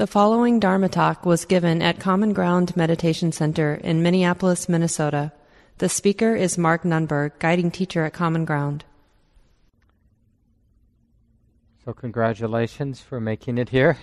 The following Dharma talk was given at Common Ground Meditation Center in Minneapolis, Minnesota. The speaker is Mark Nunberg, guiding teacher at Common Ground. So congratulations for making it here.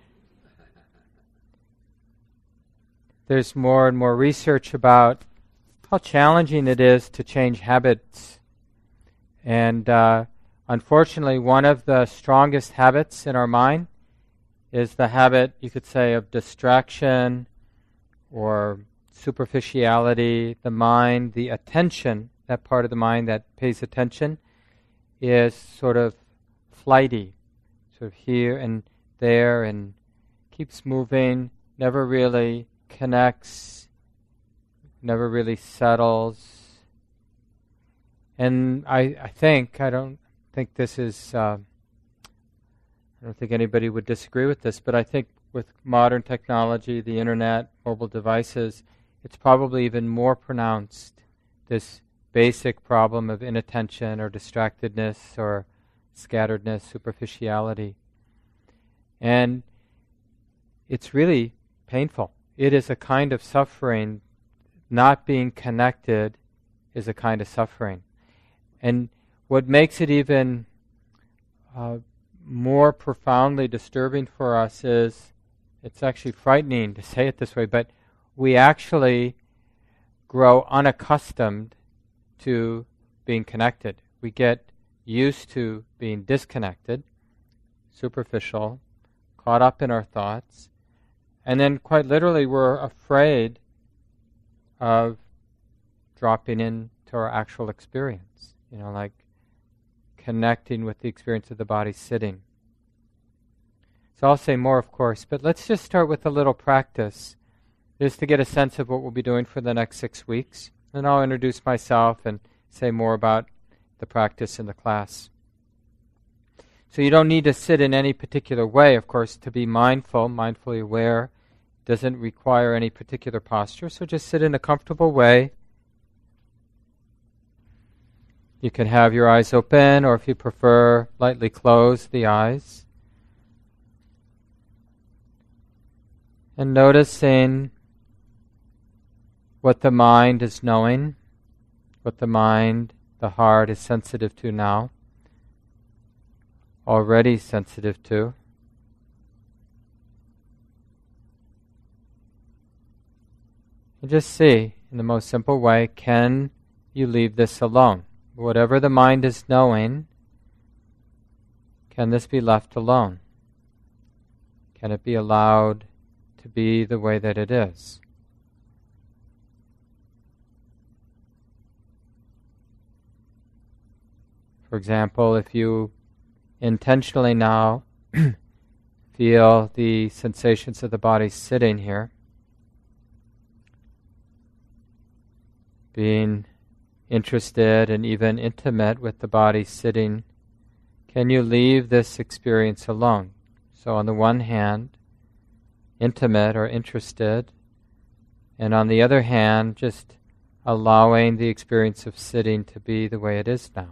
There's more and more research about how challenging it is to change habits. And unfortunately, one of the strongest habits in our mind is the habit, you could say, of distraction or superficiality. The mind, the attention, that part of the mind that pays attention, is sort of flighty, sort of here and there, and keeps moving, never really connects, never really settles. And I don't think this is... I don't think anybody would disagree with this, but I think with modern technology, the internet, mobile devices, it's probably even more pronounced, this basic problem of inattention or distractedness or scatteredness, superficiality. And it's really painful. It is a kind of suffering. Not being connected is a kind of suffering. And what makes it even more profoundly disturbing for us is, it's actually frightening to say it this way, but we actually grow unaccustomed to being connected. We get used to being disconnected, superficial, caught up in our thoughts, and then quite literally we're afraid of dropping into our actual experience, like connecting with the experience of the body sitting. So I'll say more, of course, but let's just start with a little practice, just to get a sense of what we'll be doing for the next 6 weeks. And I'll introduce myself and say more about the practice in the class. So you don't need to sit in any particular way, of course, to be mindfully aware. It doesn't require any particular posture, so just sit in a comfortable way. You can have your eyes open, or if you prefer, lightly close the eyes. And noticing what the mind is knowing, what the mind, the heart is sensitive to now, already sensitive to. And just see, in the most simple way, can you leave this alone? Whatever the mind is knowing, can this be left alone? Can it be allowed to be the way that it is? For example, if you intentionally now feel the sensations of the body sitting here, being interested and even intimate with the body sitting, can you leave this experience alone? So on the one hand, intimate or interested, and on the other hand, just allowing the experience of sitting to be the way it is now.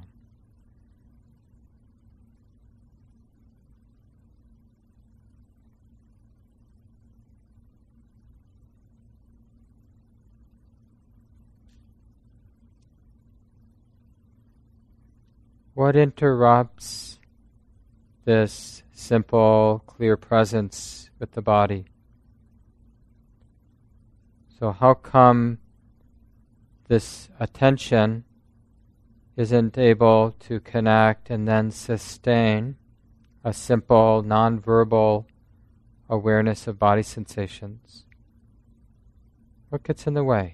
What interrupts this simple, clear presence with the body? So how come this attention isn't able to connect and then sustain a simple, non-verbal awareness of body sensations? What gets in the way?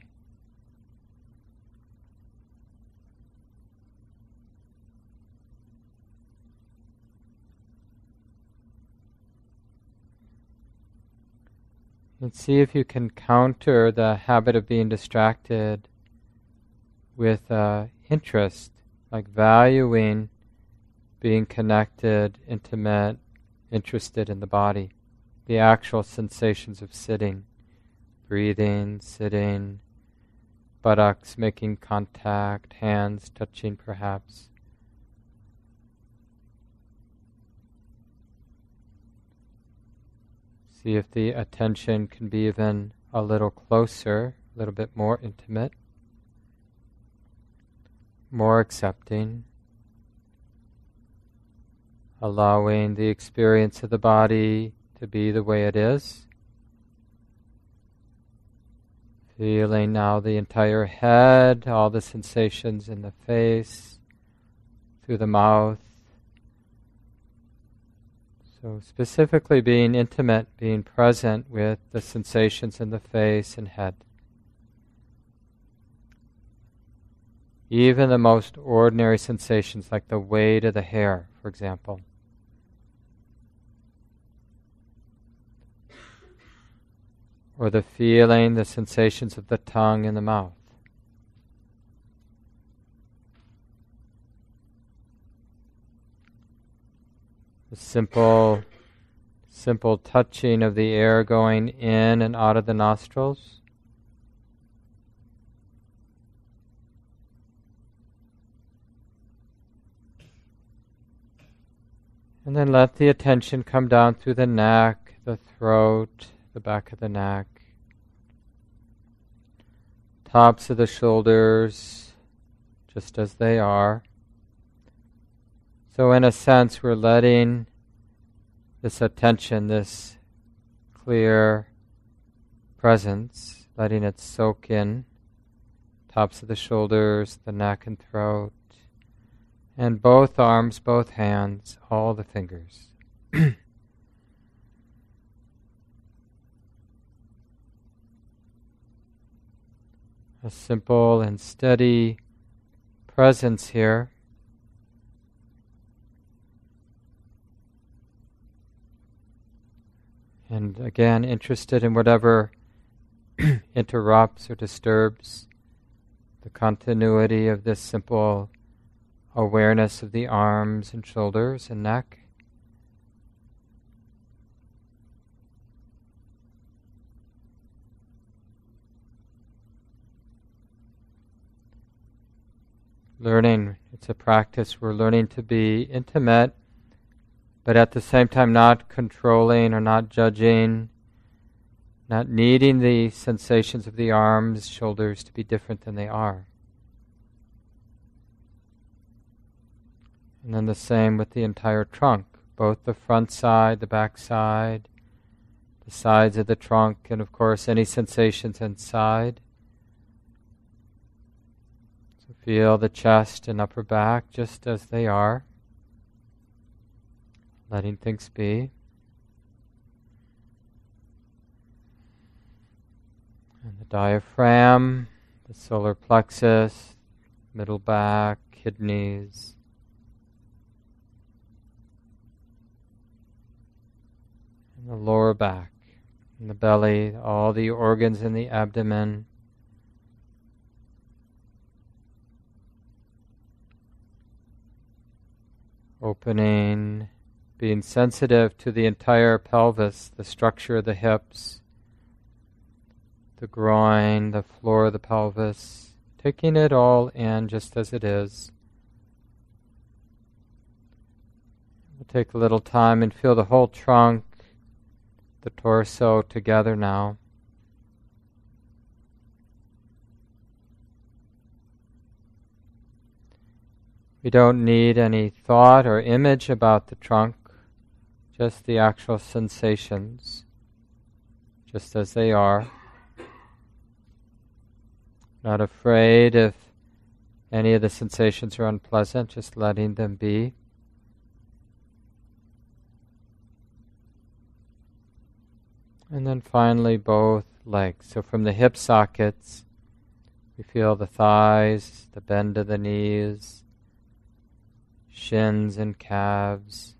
And see if you can counter the habit of being distracted with interest, like valuing being connected, intimate, interested in the body, the actual sensations of sitting, breathing, sitting, buttocks making contact, hands touching perhaps. See if the attention can be even a little closer, a little bit more intimate, more accepting, allowing the experience of the body to be the way it is. Feeling now the entire head, all the sensations in the face, through the mouth. So specifically being intimate, being present with the sensations in the face and head. Even the most ordinary sensations like the weight of the hair, for example. Or the feeling, the sensations of the tongue in the mouth. The simple touching of the air going in and out of the nostrils. And then let the attention come down through the neck, the throat, the back of the neck, tops of the shoulders, just as they are. So in a sense, we're letting this attention, this clear presence, letting it soak in, tops of the shoulders, the neck and throat, and both arms, both hands, all the fingers. A simple and steady presence here. And again, interested in whatever interrupts or disturbs the continuity of this simple awareness of the arms and shoulders and neck. Learning, it's a practice, we're learning to be intimate, but at the same time not controlling or not judging, not needing the sensations of the arms, shoulders to be different than they are. And then the same with the entire trunk, both the front side, the back side, the sides of the trunk, and of course any sensations inside. So feel the chest and upper back just as they are, letting things be. And the diaphragm, the solar plexus, middle back, kidneys. And the lower back, and the belly, all the organs in the abdomen. Opening, being sensitive to the entire pelvis, the structure of the hips, the groin, the floor of the pelvis, taking it all in just as it is. We'll take a little time and feel the whole trunk, the torso together now. We don't need any thought or image about the trunk, just the actual sensations, just as they are. Not afraid if any of the sensations are unpleasant, just letting them be. And then finally both legs. So from the hip sockets, we feel the thighs, the bend of the knees, shins and calves,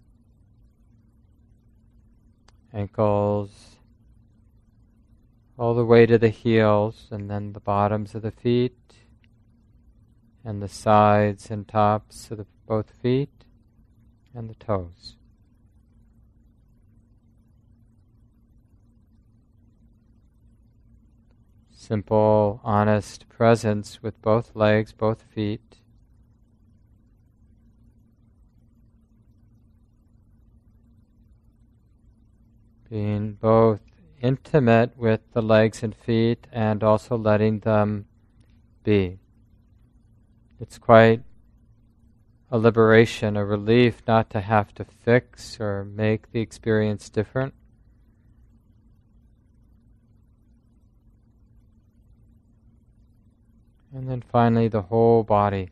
ankles, all the way to the heels, and then the bottoms of the feet, and the sides and tops of both feet, and the toes. Simple, honest presence with both legs, both feet. being both intimate with the legs and feet and also letting them be. It's quite a liberation, a relief not to have to fix or make the experience different. And then finally the whole body.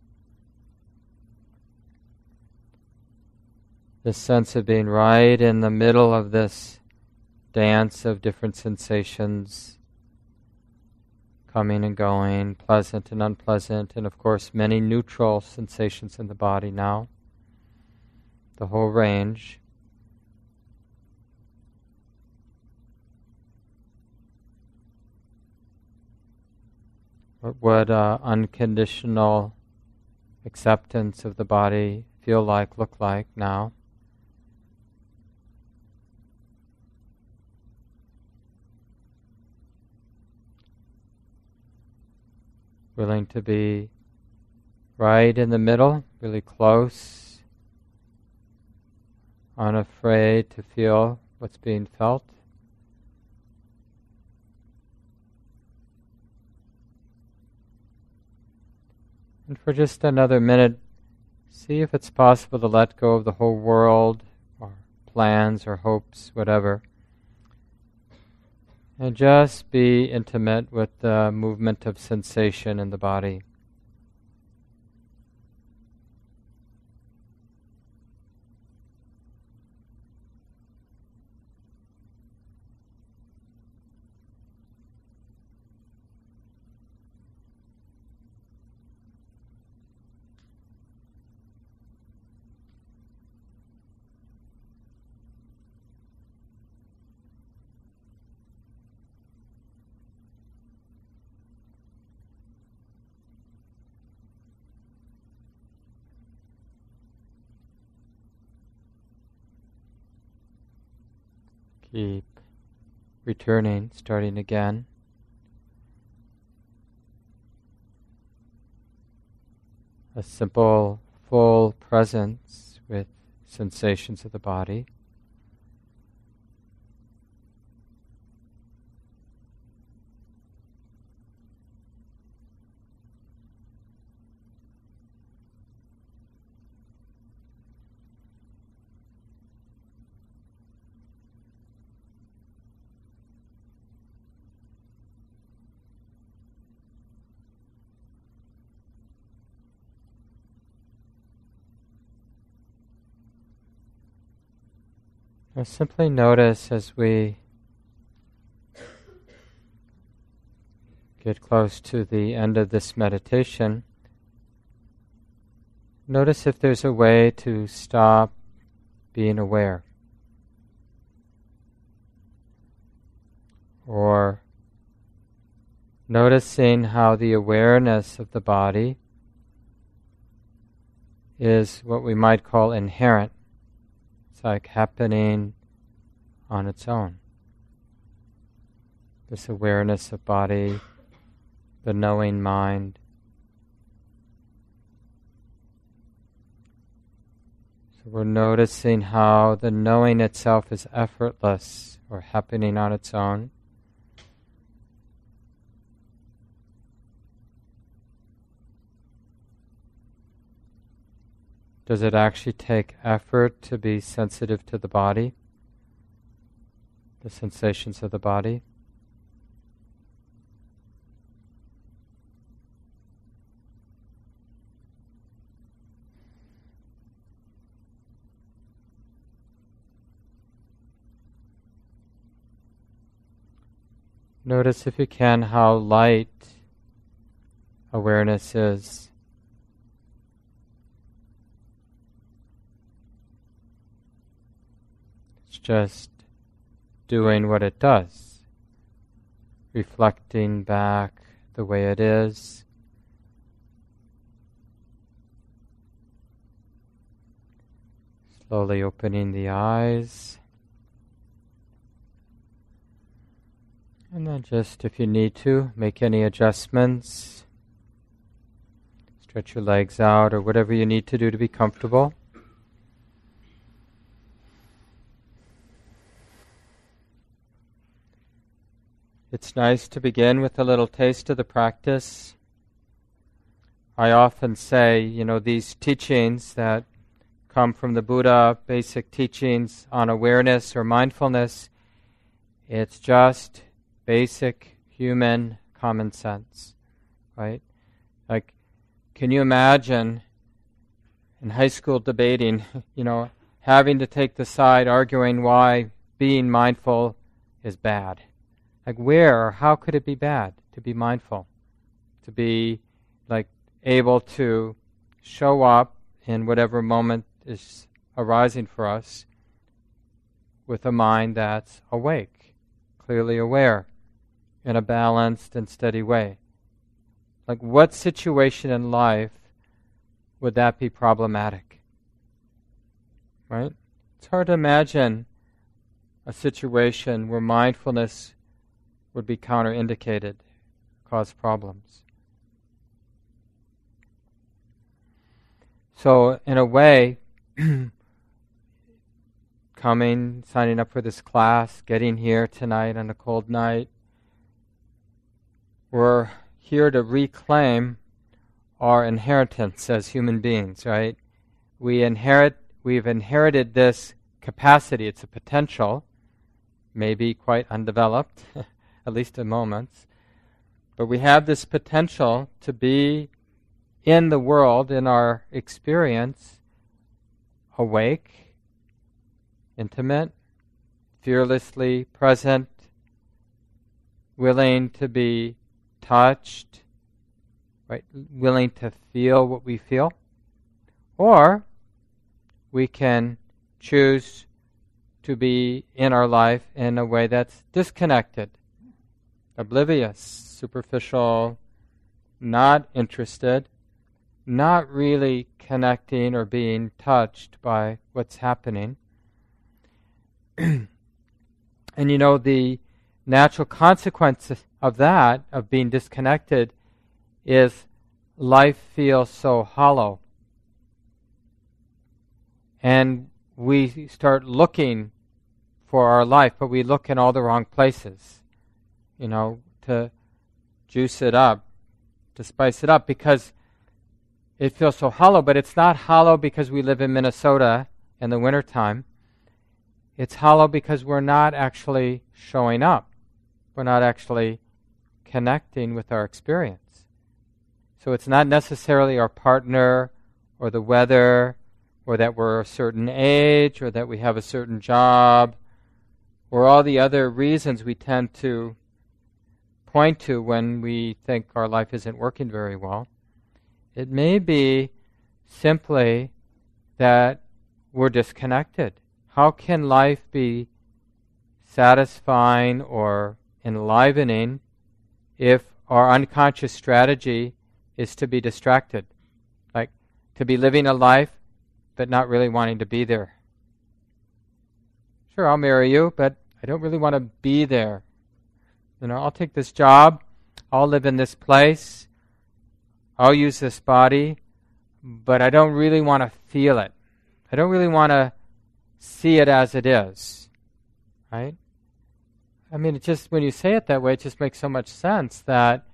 This sense of being right in the middle of this dance of different sensations, coming and going, pleasant and unpleasant, and of course many neutral sensations in the body now, the whole range. What would unconditional acceptance of the body feel like, look like now? Willing to be right in the middle, really close, unafraid to feel what's being felt. And for just another minute, see if it's possible to let go of the whole world, or plans or hopes, whatever, and just be intimate with the movement of sensation in the body. Keep returning, starting again. A simple, full presence with sensations of the body. Now simply notice as we get close to the end of this meditation, notice if there's a way to stop being aware, or noticing how the awareness of the body is what we might call inherent. It's like happening on its own. This awareness of body, the knowing mind. So we're noticing how the knowing itself is effortless or happening on its own. Does it actually take effort to be sensitive to the body, the sensations of the body? Notice, if you can, how light awareness is. Just doing what it does, reflecting back the way it is, slowly opening the eyes, and then just, if you need to, make any adjustments, stretch your legs out or whatever you need to do to be comfortable. It's nice to begin with a little taste of the practice. I often say, these teachings that come from the Buddha, basic teachings on awareness or mindfulness, it's just basic human common sense, right? Like, can you imagine in high school debating, having to take the side, arguing why being mindful is bad? Like, where or how could it be bad to be mindful? To be, able to show up in whatever moment is arising for us with a mind that's awake, clearly aware, in a balanced and steady way. Like, what situation in life would that be problematic? Right? It's hard to imagine a situation where mindfulness would be counterindicated, cause problems. So, in a way, signing up for this class, getting here tonight on a cold night, we're here to reclaim our inheritance as human beings, right? We've inherited this capacity. It's a potential, maybe quite undeveloped, at least in moments. But we have this potential to be in the world, in our experience, awake, intimate, fearlessly present, willing to be touched, right? Willing to feel what we feel. Or we can choose to be in our life in a way that's disconnected, oblivious, superficial, not interested, not really connecting or being touched by what's happening. And the natural consequence of that, of being disconnected, is life feels so hollow. And we start looking for our life, but we look in all the wrong places, to juice it up, to spice it up, because it feels so hollow. But it's not hollow because we live in Minnesota in the wintertime. It's hollow because we're not actually showing up. We're not actually connecting with our experience. So it's not necessarily our partner or the weather or that we're a certain age or that we have a certain job or all the other reasons we tend to point to when we think our life isn't working very well. It may be simply that we're disconnected. How can life be satisfying or enlivening if our unconscious strategy is to be distracted? Like, to be living a life but not really wanting to be there. Sure, I'll marry you, but I don't really want to be there. I'll take this job, I'll live in this place, I'll use this body, but I don't really want to feel it. I don't really want to see it as it is. Right? I mean, it just, when you say it that way, it just makes so much sense that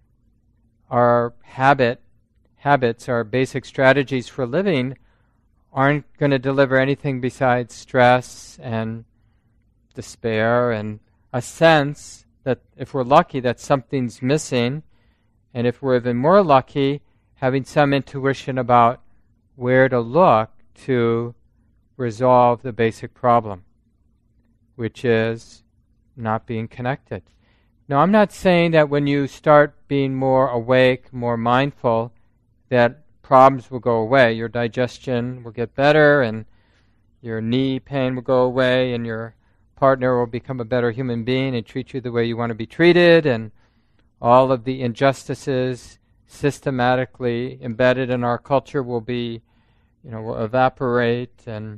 our habits, our basic strategies for living aren't going to deliver anything besides stress and despair and a sense that if we're lucky that something's missing, and if we're even more lucky, having some intuition about where to look to resolve the basic problem, which is not being connected. Now, I'm not saying that when you start being more awake, more mindful, that problems will go away. Your digestion will get better, and your knee pain will go away, and your partner will become a better human being and treat you the way you want to be treated, and all of the injustices systematically embedded in our culture will be, will evaporate. And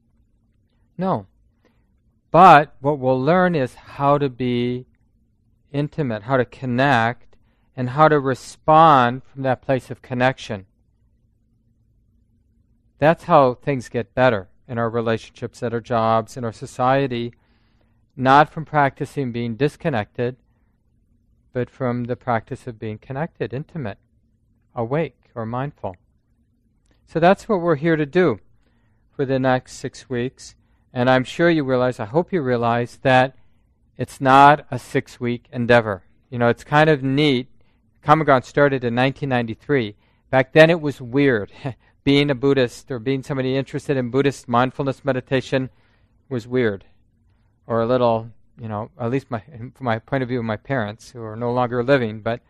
no. But what we'll learn is how to be intimate, how to connect, and how to respond from that place of connection. That's how things get better in our relationships, at our jobs, in our society, not from practicing being disconnected, but from the practice of being connected, intimate, awake, or mindful. So that's what we're here to do for the next 6 weeks. And I'm sure you realize, I hope you realize, that it's not a 6-week endeavor. It's kind of neat. Common Ground started in 1993. Back then it was weird. Being a Buddhist or being somebody interested in Buddhist mindfulness meditation was weird. Or a little, at least from my point of view, my parents, who are no longer living. But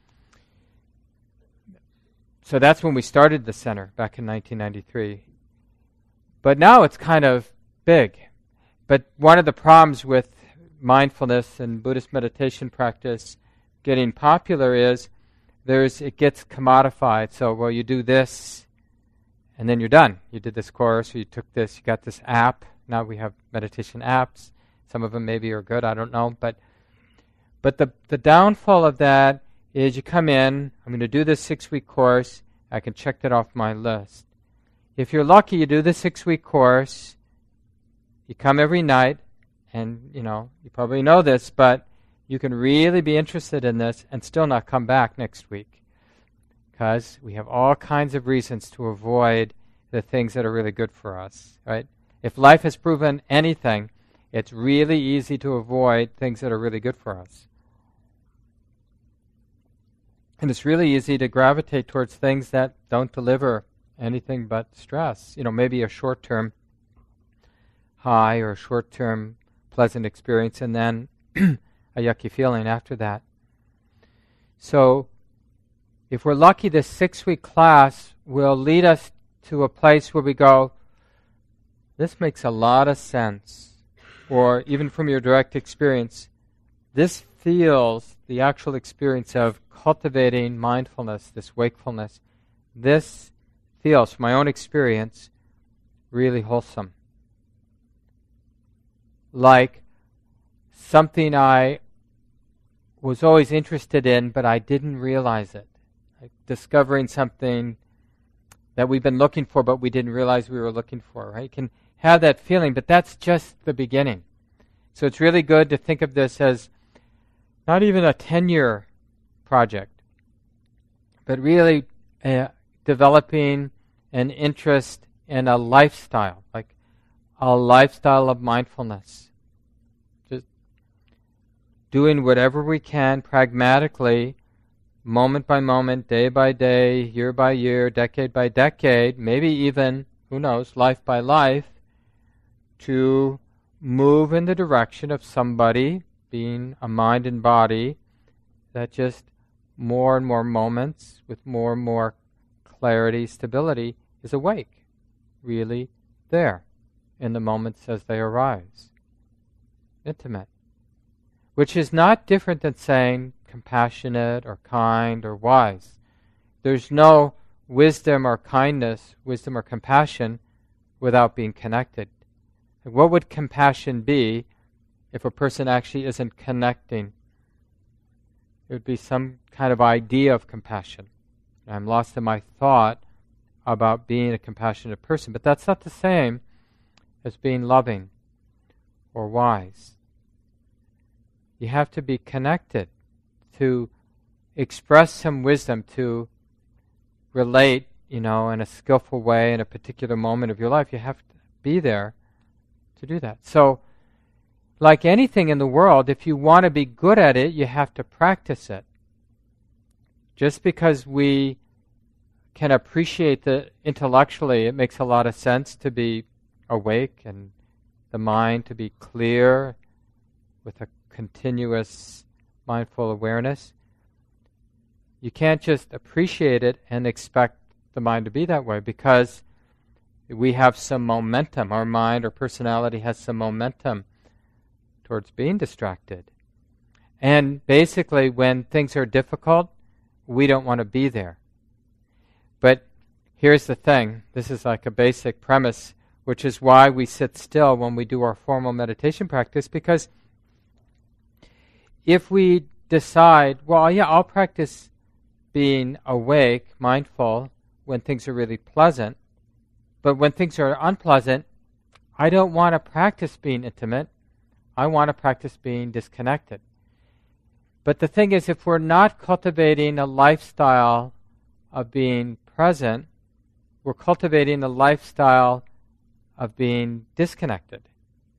so that's when we started the center, back in 1993. But now it's kind of big. But one of the problems with mindfulness and Buddhist meditation practice getting popular is it gets commodified. So, you do this, and then you're done. You did this course, or you took this, you got this app. Now we have meditation apps. Some of them maybe are good, I don't know. But the downfall of that is you come in, I'm going to do this 6-week course, I can check that off my list. If you're lucky, you do the 6-week course, you come every night, and you probably know this, but you can really be interested in this and still not come back next week, because we have all kinds of reasons to avoid the things that are really good for us, right? If life has proven anything, it's really easy to avoid things that are really good for us. And it's really easy to gravitate towards things that don't deliver anything but stress. Maybe a short-term high or a short-term pleasant experience, and then a yucky feeling after that. So if we're lucky, this 6-week class will lead us to a place where we go, this makes a lot of sense. Or even from your direct experience, this feels the actual experience of cultivating mindfulness, this wakefulness. This feels, from my own experience, really wholesome. Like something I was always interested in, but I didn't realize it. Like discovering something that we've been looking for, but we didn't realize we were looking for, right? You can have that feeling, but that's just the beginning. So it's really good to think of this as not even a 10-year project, but really developing an interest in a lifestyle, like a lifestyle of mindfulness. Just doing whatever we can pragmatically, moment by moment, day by day, year by year, decade by decade, maybe even, who knows, life by life, to move in the direction of somebody being a mind and body that just more and more moments with more and more clarity, stability, is awake, really there in the moments as they arise. Intimate. Which is not different than saying compassionate or kind or wise. There's no wisdom or kindness, wisdom or compassion without being connected. What would compassion be if a person actually isn't connecting? It would be some kind of idea of compassion. I'm lost in my thought about being a compassionate person, but that's not the same as being loving or wise. You have to be connected to express some wisdom, to relate, in a skillful way in a particular moment of your life. You have to be there to do that. So, like anything in the world, if you want to be good at it, you have to practice it. Just because we can appreciate the intellectually, it makes a lot of sense to be awake and the mind to be clear with a continuous mindful awareness. You can't just appreciate it and expect the mind to be that way, because we have some momentum. Our mind or personality has some momentum towards being distracted. And basically, when things are difficult, we don't want to be there. But here's the thing. This is like a basic premise, which is why we sit still when we do our formal meditation practice, because if we decide, well, yeah, I'll practice being awake, mindful, when things are really pleasant, but when things are unpleasant, I don't want to practice being intimate. I want to practice being disconnected. But the thing is, if we're not cultivating a lifestyle of being present, we're cultivating a lifestyle of being disconnected.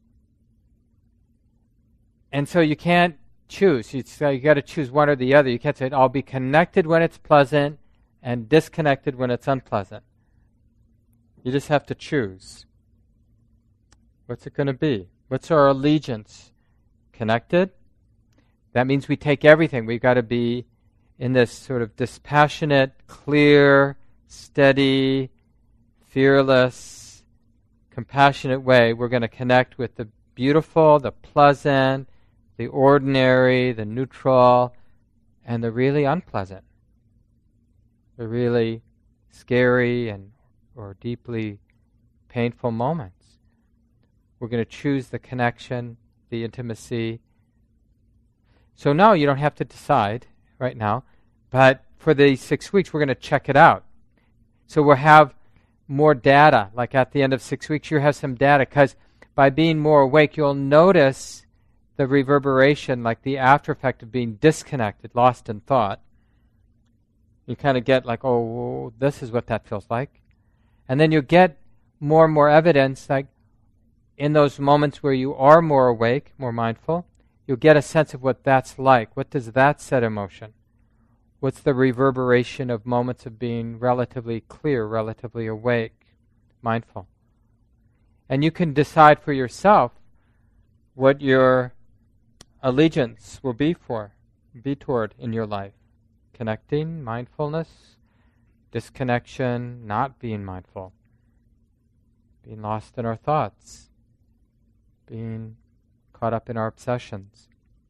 And so you can't choose. You got to choose one or the other. You can't say, I'll be connected when it's pleasant and disconnected when it's unpleasant. You just have to choose. What's it going to be? What's our allegiance? Connected? That means we take everything. We've got to be in this sort of dispassionate, clear, steady, fearless, compassionate way. We're going to connect with the beautiful, the pleasant, the ordinary, the neutral, and the really unpleasant, the really scary or deeply painful moments. We're going to choose the connection, the intimacy. So no, you don't have to decide right now, but for these 6 weeks, we're going to check it out. So we'll have more data, like at the end of 6 weeks, you have some data, because by being more awake, you'll notice the reverberation, like the after effect of being disconnected, lost in thought. You kind of get like, oh, this is what that feels like. And then you get more and more evidence, like in those moments where you are more awake, more mindful, you'll get a sense of what that's like. What does that set in motion? What's the reverberation of moments of being relatively clear, relatively awake, mindful? And you can decide for yourself what your allegiance will be toward in your life. Connecting, mindfulness, disconnection, not being mindful, being lost in our thoughts, being caught up in our obsessions.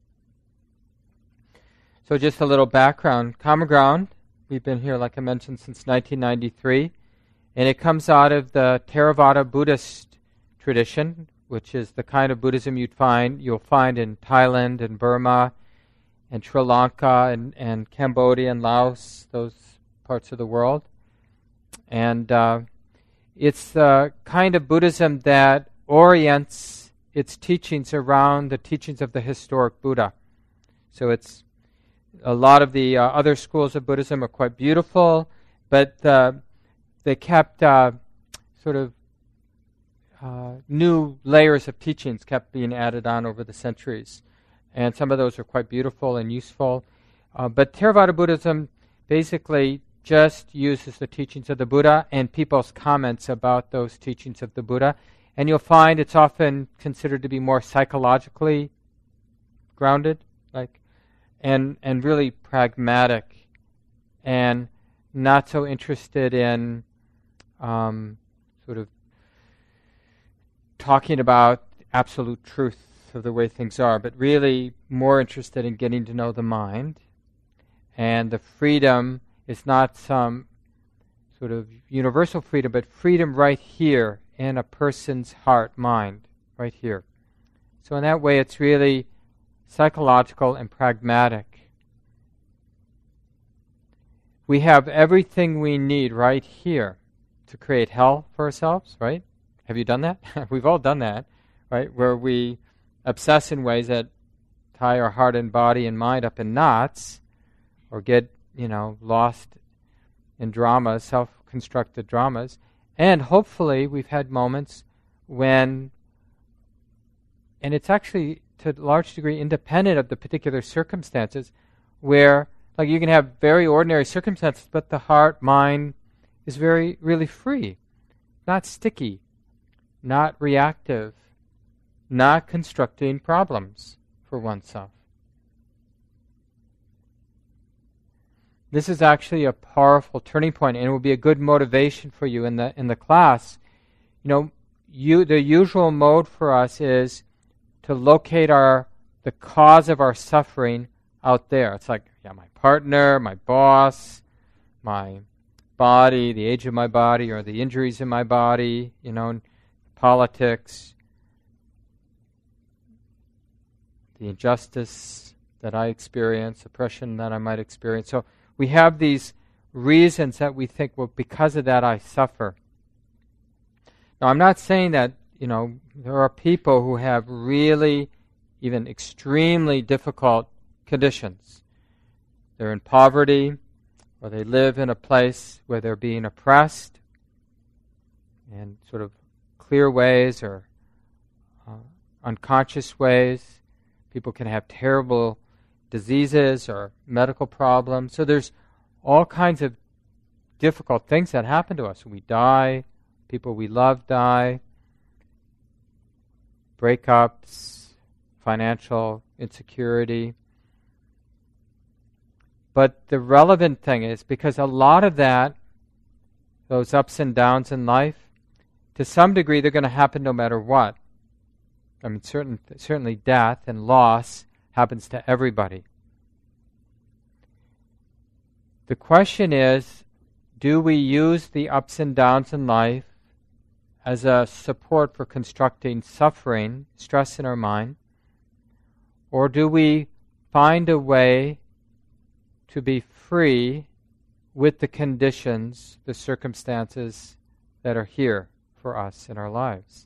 So just a little background. Common Ground, we've been here, like I mentioned, since 1993, and it comes out of the Theravada Buddhist tradition, which is the kind of Buddhism you'll find in Thailand and Burma and Sri Lanka and Cambodia and Laos, those parts of the world. And it's the kind of Buddhism that orients its teachings around the teachings of the historic Buddha. So it's a lot of the other schools of Buddhism are quite beautiful, but they kept sort of new layers of teachings kept being added on over the centuries. And some of those are quite beautiful and useful. But Theravada Buddhism basically just uses the teachings of the Buddha and people's comments about those teachings of the Buddha. And you'll find it's often considered to be more psychologically grounded, and really pragmatic, and not so interested in sort of talking about absolute truth of the way things are, but really more interested in getting to know the mind. And the freedom is not some sort of universal freedom, but freedom right here in a person's heart, mind, right here. So in that way, it's really psychological and pragmatic. We have everything we need right here to create hell for ourselves, right? Have you done that? We've all done that, right? Where we obsess in ways that tie our heart and body and mind up in knots, or get, lost in dramas, self-constructed dramas. And hopefully we've had moments when, and it's actually to a large degree independent of the particular circumstances, where you can have very ordinary circumstances, but the heart, mind is really free, not sticky, not reactive, not constructing problems for oneself. This is actually a powerful turning point, and it will be a good motivation for you in the class. The usual mode for us is to locate the cause of our suffering out there. It's like, my partner, my boss, my body, the age of my body, or the injuries in my body, politics, the injustice that I experience, oppression that I might experience. So we have these reasons that we think, well, because of that I suffer. Now, I'm not saying that, there are people who have really, even extremely difficult conditions. They're in poverty, or they live in a place where they're being oppressed in sort of clear ways or unconscious ways. People can have terrible diseases or medical problems. So there's all kinds of difficult things that happen to us. We die, people we love die, breakups, financial insecurity. But the relevant thing is, because a lot of that, those ups and downs in life, to some degree they're going to happen no matter what. I mean, certainly death and loss happens to everybody. The question is, do we use the ups and downs in life as a support for constructing suffering, stress in our mind, or do we find a way to be free with the conditions, the circumstances that are here for us in our lives?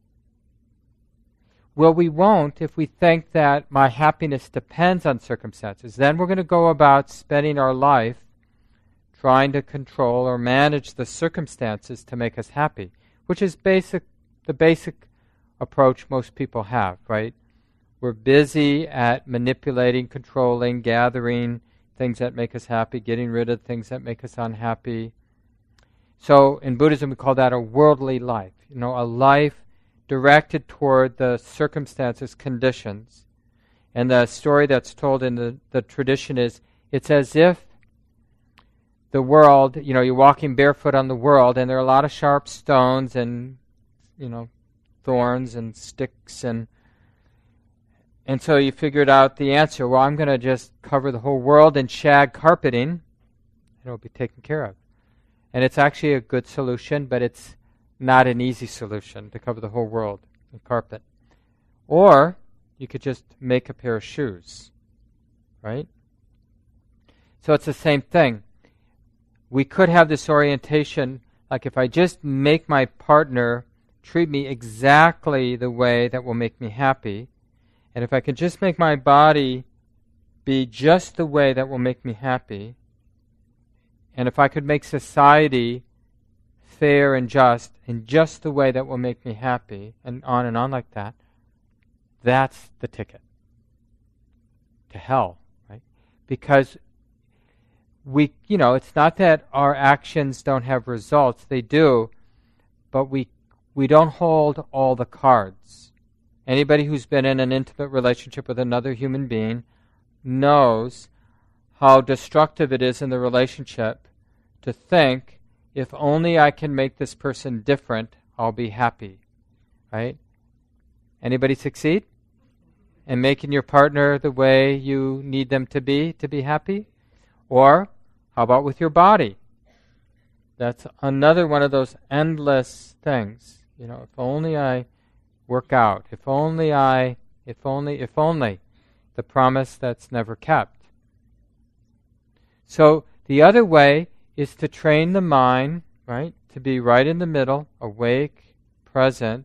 Well, we won't if we think that my happiness depends on circumstances. Then we're going to go about spending our life trying to control or manage the circumstances to make us happy, which is the basic approach most people have, right? We're busy at manipulating, controlling, gathering things that make us happy, getting rid of things that make us unhappy. So in Buddhism we call that a worldly life, a life directed toward the circumstances, conditions. And the story that's told in the tradition is, it's as if the world, you're walking barefoot on the world, and there are a lot of sharp stones and, thorns and sticks, and so you figured out the answer. Well, I'm going to just cover the whole world in shag carpeting, and it'll be taken care of. And it's actually a good solution, but it's not an easy solution to cover the whole world in carpet. Or you could just make a pair of shoes, right? So it's the same thing. We could have this orientation, like if I just make my partner treat me exactly the way that will make me happy, and if I can just make my body be just the way that will make me happy, and if I could make society fair and just in just the way that will make me happy, and on like that, that's the ticket to hell, right? Because it's not that our actions don't have results, they do, but we don't hold all the cards. Anybody who's been in an intimate relationship with another human being knows how destructive it is in the relationship to think, if only I can make this person different, I'll be happy, right? Anybody succeed in making your partner the way you need them to be happy? Or how about with your body? That's another one of those endless things. If only I work out, if only, the promise that's never kept. So the other way is to train the mind, right, to be right in the middle, awake, present,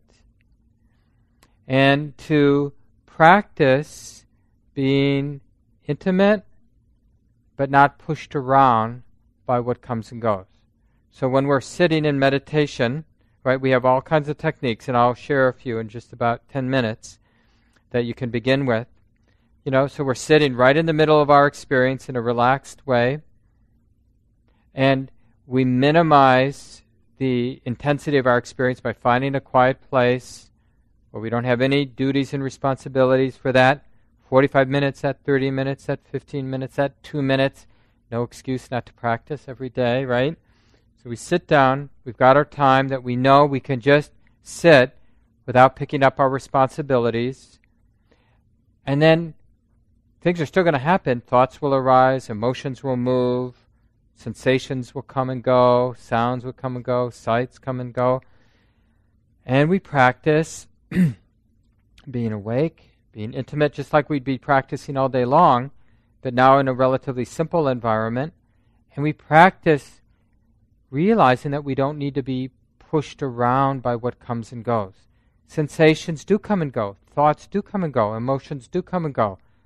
and to practice being intimate but not pushed around by what comes and goes. So when we're sitting in meditation, right, we have all kinds of techniques, and I'll share a few in just about 10 minutes that you can begin with. So we're sitting right in the middle of our experience in a relaxed way, and we minimize the intensity of our experience by finding a quiet place where we don't have any duties and responsibilities for that. 45 minutes, at 30 minutes, at 15 minutes, at 2 minutes. No excuse not to practice every day, right? So we sit down, we've got our time that we know we can just sit without picking up our responsibilities. And then things are still going to happen. Thoughts will arise, emotions will move, sensations will come and go, sounds will come and go, sights come and go. And we practice being awake, being intimate, just like we'd be practicing all day long, but now in a relatively simple environment. And we practice realizing that we don't need to be pushed around by what comes and goes. Sensations do come and go. Thoughts do come and go. Emotions do come and go.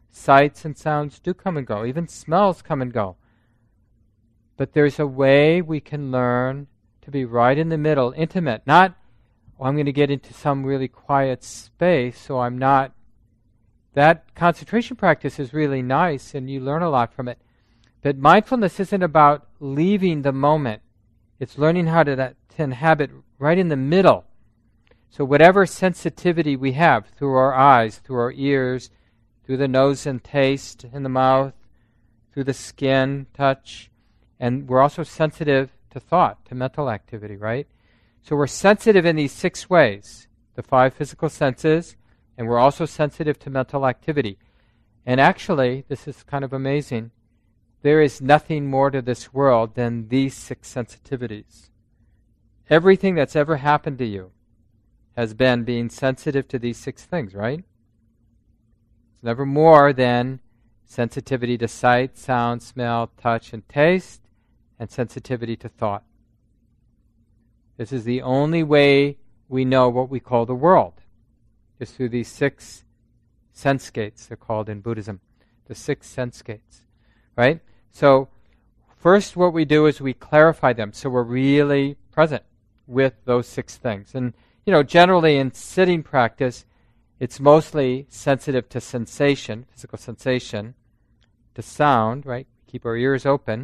sights and sounds do come and go. Even smells come and go. But there's a way we can learn to be right in the middle, intimate. Not, I'm going to get into some really quiet space, so I'm not. That concentration practice is really nice, and you learn a lot from it. But mindfulness isn't about leaving the moment. It's learning how to inhabit right in the middle. So whatever sensitivity we have through our eyes, through our ears, through the nose and taste in the mouth, through the skin, touch, and we're also sensitive to thought, to mental activity, right? So we're sensitive in these 6 ways, the 5 physical senses, and we're also sensitive to mental activity. And actually, this is kind of amazing, there is nothing more to this world than these 6 sensitivities. Everything that's ever happened to you has been being sensitive to these 6 things, right? It's never more than sensitivity to sight, sound, smell, touch, and taste, and sensitivity to thought. This is the only way we know what we call the world, is through these 6 sense gates, they're called in Buddhism, the 6 sense gates, right? So first what we do is we clarify them, so we're really present with those 6 things. And generally in sitting practice, it's mostly sensitive to sensation, physical sensation, to sound, right? Keep our ears open,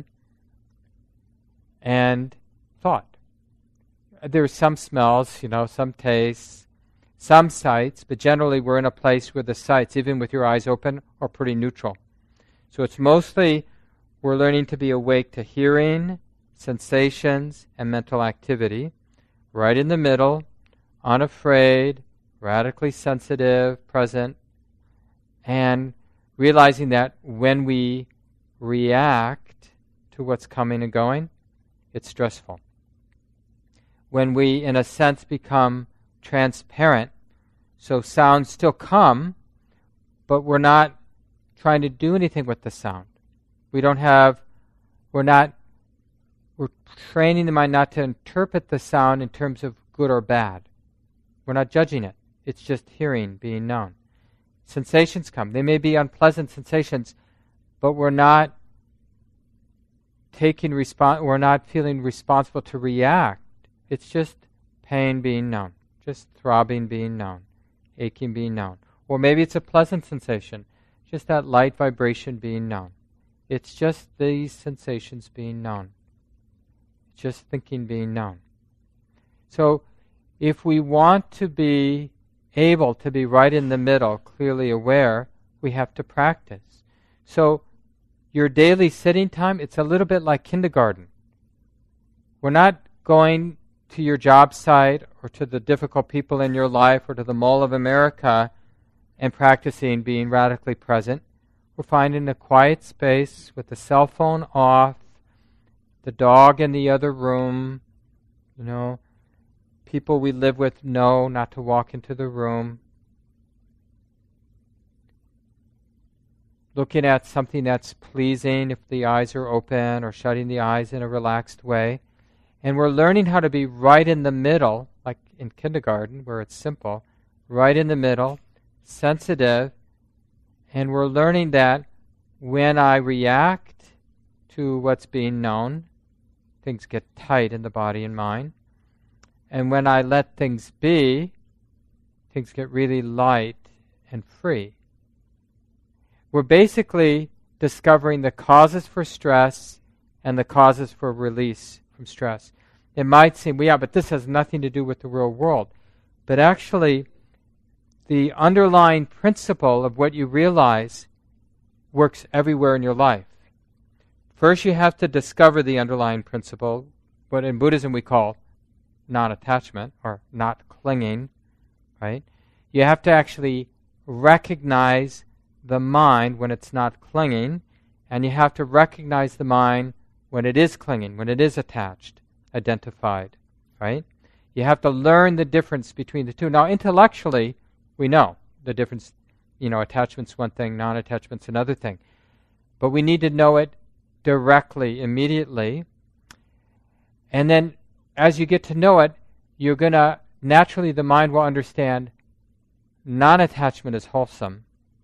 and thought. There's some smells, some tastes, some sights, but generally we're in a place where the sights, even with your eyes open, are pretty neutral. So it's mostly we're learning to be awake to hearing, sensations, and mental activity, right in the middle, unafraid, radically sensitive, present, and realizing that when we react to what's coming and going, it's stressful. When we, in a sense, become transparent, so sounds still come, but we're not trying to do anything with the sound. We're training the mind not to interpret the sound in terms of good or bad. We're not judging it. It's just hearing, being known. Sensations come. They may be unpleasant sensations, but we're not we're not feeling responsible to react. It's just pain being known, just throbbing being known, aching being known. Or maybe it's a pleasant sensation, just that light vibration being known. It's just these sensations being known. Just thinking being known. So if we want to be able to be right in the middle, clearly aware, we have to practice. So your daily sitting time, it's a little bit like kindergarten. We're not going to your job site or to the difficult people in your life or to the Mall of America and practicing being radically present. We're finding a quiet space with the cell phone off, the dog in the other room, people we live with know not to walk into the room. Looking at something that's pleasing if the eyes are open, or shutting the eyes in a relaxed way. And we're learning how to be right in the middle, like in kindergarten where it's simple, right in the middle, sensitive, and we're learning that when I react to what's being known, things get tight in the body and mind. And when I let things be, things get really light and free. We're basically discovering the causes for stress and the causes for release from stress. It might seem, but this has nothing to do with the real world. But actually, the underlying principle of what you realize works everywhere in your life. First, you have to discover the underlying principle, what in Buddhism we call non-attachment or not clinging, right? You have to actually recognize the mind when it's not clinging, and you have to recognize the mind when it is clinging, when it is attached, identified, right? You have to learn the difference between the two. Now, intellectually, we know the difference. Attachment's one thing, non-attachment's another thing. But we need to know it directly, immediately. And then, as you get to know it, you're going to, naturally the mind will understand non-attachment is wholesome.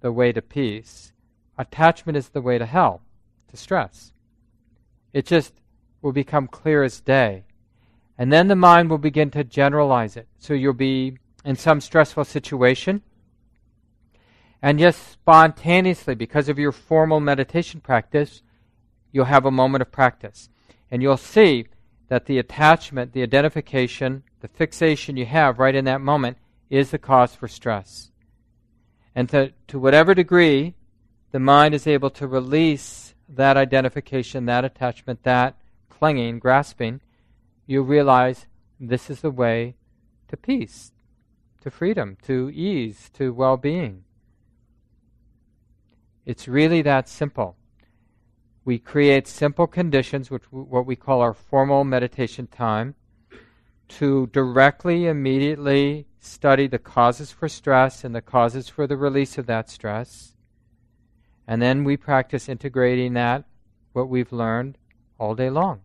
the way to peace, attachment is the way to hell, to stress. It just will become clear as day. And then the mind will begin to generalize it. So you'll be in some stressful situation, and just spontaneously, because of your formal meditation practice, you'll have a moment of practice. And you'll see that the attachment, the identification, the fixation you have right in that moment is the cause for stress. And to whatever degree the mind is able to release that identification, that attachment, that clinging, grasping, you realize this is the way to peace, to freedom, to ease, to well-being. It's really that simple. We create simple conditions, what we call our formal meditation time, to directly, immediately study the causes for stress and the causes for the release of that stress. And then we practice integrating that, what we've learned, all day long.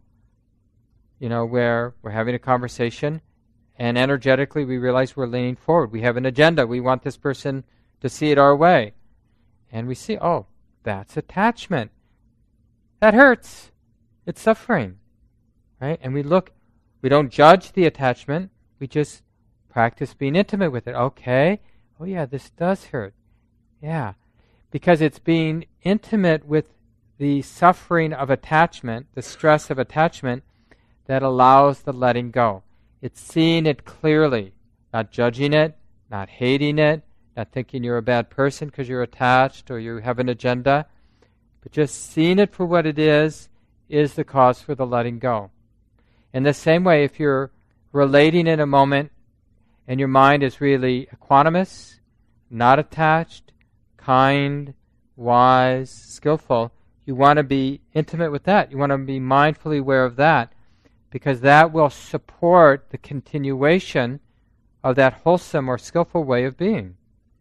Where we're having a conversation and energetically we realize we're leaning forward. We have an agenda. We want this person to see it our way. And we see, oh, that's attachment. That hurts. It's suffering. Right? And we don't judge the attachment. We just practice being intimate with it. Okay. Oh yeah, this does hurt. Yeah. Because it's being intimate with the suffering of attachment, the stress of attachment, that allows the letting go. It's seeing it clearly, not judging it, not hating it, not thinking you're a bad person because you're attached or you have an agenda, but just seeing it for what it is the cause for the letting go. In the same way, if you're relating in a moment and your mind is really equanimous, not attached, kind, wise, skillful, you want to be intimate with that. You want to be mindfully aware of that, because that will support the continuation of that wholesome or skillful way of being.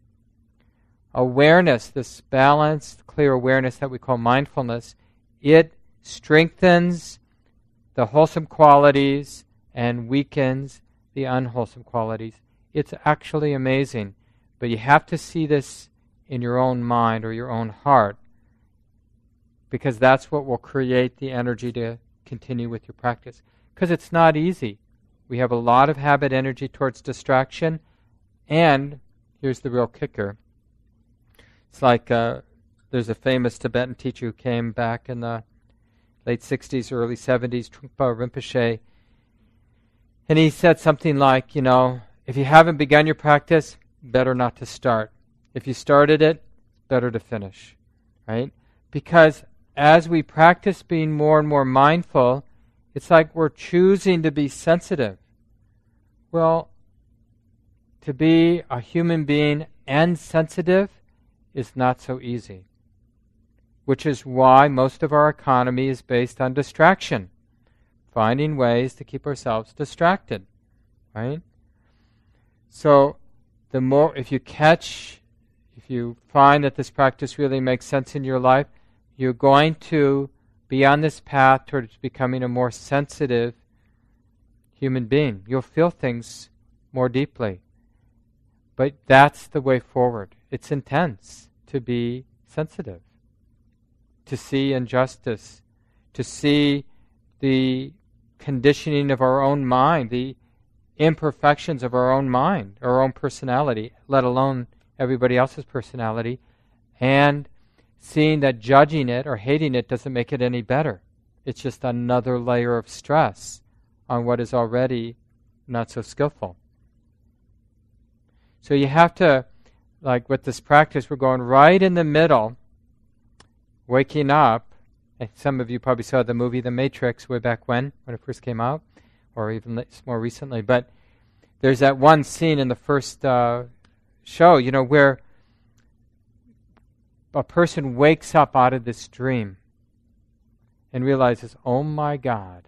Awareness, this balanced, clear awareness that we call mindfulness, it strengthens the wholesome qualities and weakens the unwholesome qualities. It's actually amazing, but you have to see this in your own mind or your own heart, because that's what will create the energy to continue with your practice. Because it's not easy. We have a lot of habit energy towards distraction, and here's the real kicker. It's like there's a famous Tibetan teacher who came back in the late 60s, early 70s, Trungpa Rinpoche, and he said something like, if you haven't begun your practice, better not to start. If you started it, better to finish, right? Because as we practice being more and more mindful, it's like we're choosing to be sensitive. Well, to be a human being and sensitive is not so easy, which is why most of our economy is based on distraction, finding ways to keep ourselves distracted, right? So the more, if you find that this practice really makes sense in your life, you're going to be on this path towards becoming a more sensitive human being. You'll feel things more deeply. But that's the way forward. It's intense to be sensitive, to see injustice, to see the conditioning of our own mind, the imperfections of our own mind, our own personality, let alone everybody else's personality, and seeing that judging it or hating it doesn't make it any better. It's just another layer of stress on what is already not so skillful. So you have to, like with this practice, we're going right in the middle, waking up. And some of you probably saw the movie The Matrix way back when it first came out, or even more recently. But there's that one scene in the first show, where a person wakes up out of this dream and realizes, oh my God,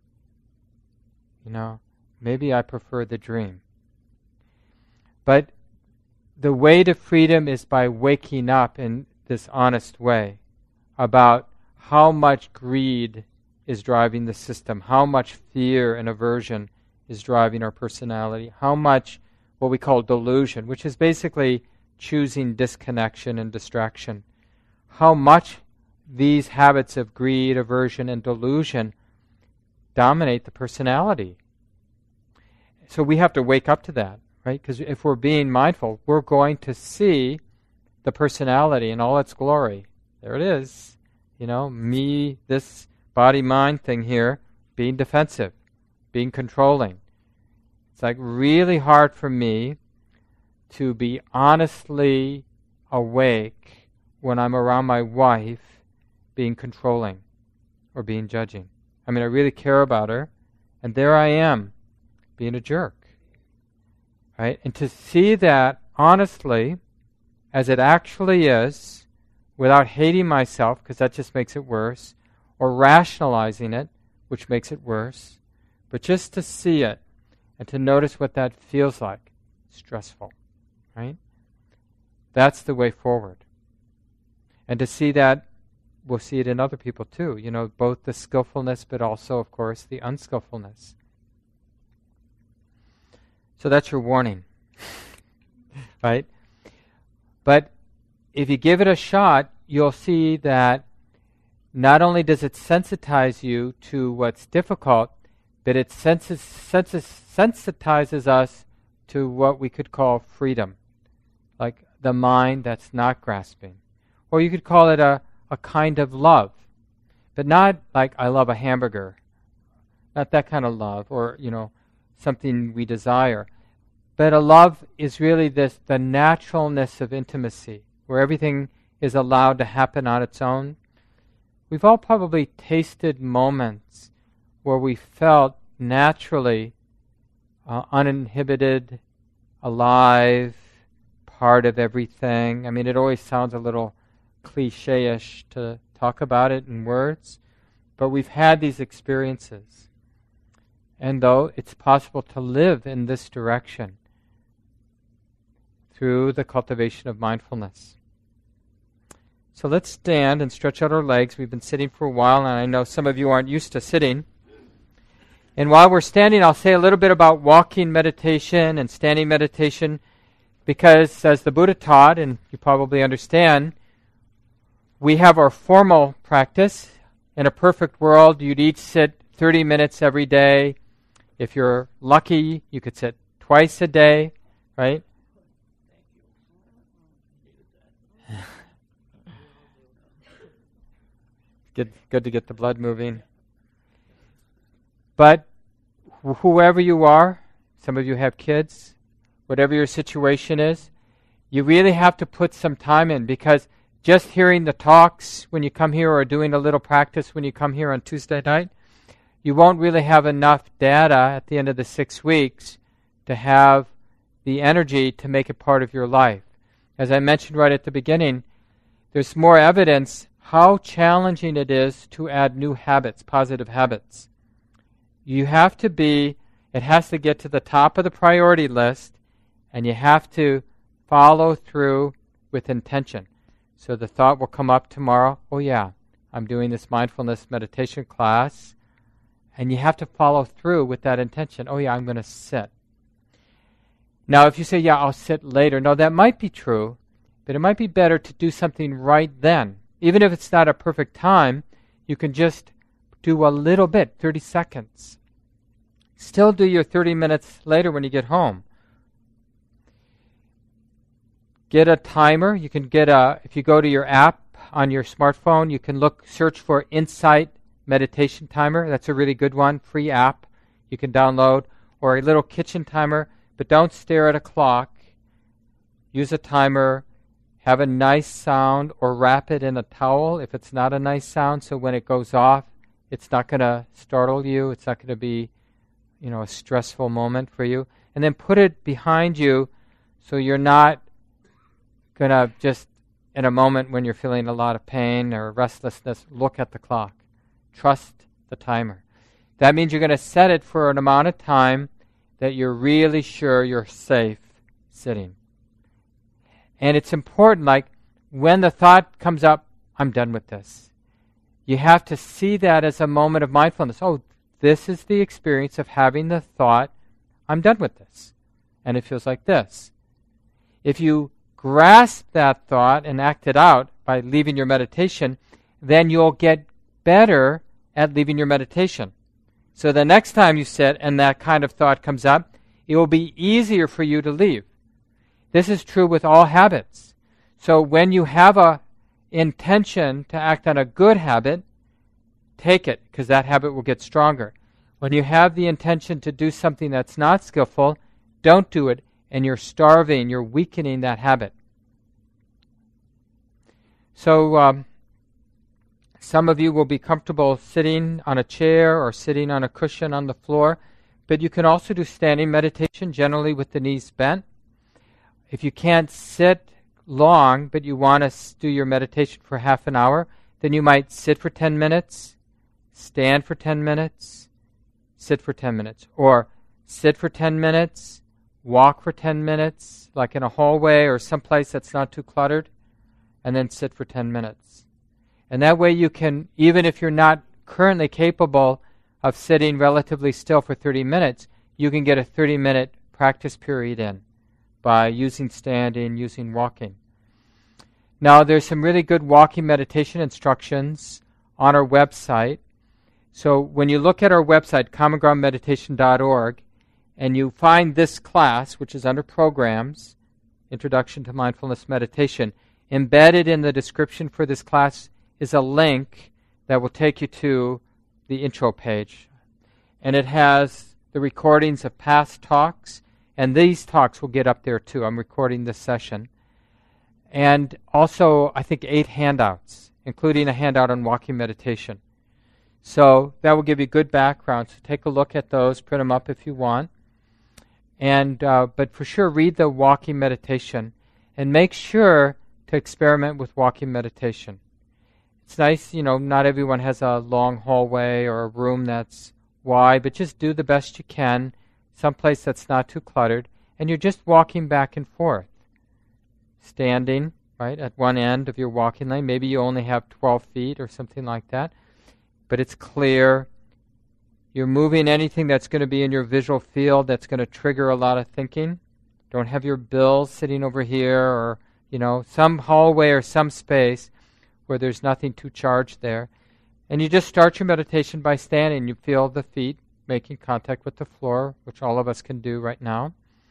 maybe I prefer the dream. But the way to freedom is by waking up in this honest way about how much greed is driving the system, how much fear and aversion is driving our personality, how much what we call delusion, which is basically choosing disconnection and distraction. How much these habits of greed, aversion, and delusion dominate the personality. So we have to wake up to that, right? Because if we're being mindful, we're going to see the personality in all its glory. There it is. Me, this body-mind thing here, being defensive, being controlling. It's like really hard for me to be honestly awake when I'm around my wife being controlling or being judging. I mean, I really care about her, and there I am, being a jerk. Right? And to see that honestly, as it actually is, without hating myself, because that just makes it worse, or rationalizing it, which makes it worse, but just to see it and to notice what that feels like. Stressful, right? That's the way forward. And to see that, we'll see it in other people too, both the skillfulness but also, of course, the unskillfulness. So that's your warning, right? But if you give it a shot, you'll see that not only does it sensitize you to what's difficult, but it sensitizes us to what we could call freedom, like the mind that's not grasping. Or you could call it a kind of love, but not like I love a hamburger, not that kind of love, or, something we desire. But a love is really the naturalness of intimacy, where everything is allowed to happen on its own. We've all probably tasted moments where we felt naturally uninhibited, alive, part of everything. I mean, it always sounds a little cliche-ish to talk about it in words, but we've had these experiences. And though it's possible to live in this direction through the cultivation of mindfulness. So let's stand and stretch out our legs. We've been sitting for a while, and I know some of you aren't used to sitting. And while we're standing, I'll say a little bit about walking meditation and standing meditation, because as the Buddha taught, and you probably understand, we have our formal practice. In a perfect world, you'd each sit 30 minutes every day. If you're lucky, you could sit twice a day, right? Good to get the blood moving. But whoever you are, some of you have kids, whatever your situation is, you really have to put some time in, because just hearing the talks when you come here or doing a little practice when you come here on Tuesday night, you won't really have enough data at the end of the 6 weeks to have the energy to make it part of your life. As I mentioned right at the beginning, there's more evidence how challenging it is to add new habits, positive habits. It has to get to the top of the priority list, and you have to follow through with intention. So the thought will come up tomorrow, oh yeah, I'm doing this mindfulness meditation class, and you have to follow through with that intention. Oh yeah, I'm going to sit. Now if you say, yeah, I'll sit later, no, that might be true, but it might be better to do something right then. Even if it's not a perfect time, you can just do a little bit, 30 seconds. Still do your 30 minutes later when you get home. Get a timer. You can if you go to your app on your smartphone, you can search for Insight Meditation Timer. That's a really good one, free app you can download. Or a little kitchen timer, but don't stare at a clock. Use a timer. Have a nice sound, or wrap it in a towel if it's not a nice sound, so when it goes off, it's not going to startle you. It's not going to be, a stressful moment for you. And then put it behind you so you're not going to just, in a moment when you're feeling a lot of pain or restlessness, look at the clock. Trust the timer. That means you're going to set it for an amount of time that you're really sure you're safe sitting. And it's important, like, when the thought comes up, I'm done with this. You have to see that as a moment of mindfulness. Oh, this is the experience of having the thought, I'm done with this. And it feels like this. If you grasp that thought and act it out by leaving your meditation, then you'll get better at leaving your meditation. So the next time you sit and that kind of thought comes up, it will be easier for you to leave. This is true with all habits. So when you have a intention to act on a good habit, take it, because that habit will get stronger. When you have the intention to do something that's not skillful, don't do it, and you're starving, you're weakening that habit. So some of you will be comfortable sitting on a chair or sitting on a cushion on the floor, but you can also do standing meditation, generally with the knees bent. If you can't sit long, but you want to do your meditation for half an hour, then you might sit for 10 minutes, stand for 10 minutes, sit for 10 minutes, or sit for 10 minutes, walk for 10 minutes, like in a hallway or someplace that's not too cluttered, and then sit for 10 minutes. And that way you can, even if you're not currently capable of sitting relatively still for 30 minutes, you can get a 30-minute practice period in by using standing, using walking. Now, there's some really good walking meditation instructions on our website. So when you look at our website, commongroundmeditation.org, and you find this class, which is under Programs, Introduction to Mindfulness Meditation, embedded in the description for this class is a link that will take you to the intro page. And it has the recordings of past talks, and these talks will get up there too. I'm recording this session. And also, I think 8 handouts, including a handout on walking meditation. So that will give you good background. So take a look at those, print them up if you want. And but for sure, read the walking meditation and make sure to experiment with walking meditation. It's nice, not everyone has a long hallway or a room that's wide, but just do the best you can, someplace that's not too cluttered, and you're just walking back and forth. Standing, right, at one end of your walking lane. Maybe you only have 12 feet or something like that, but it's clear. You're moving anything that's going to be in your visual field that's going to trigger a lot of thinking. Don't have your bills sitting over here or, some hallway or some space where there's nothing too charged there. And you just start your meditation by standing. You feel the feet making contact with the floor, which all of us can do right now.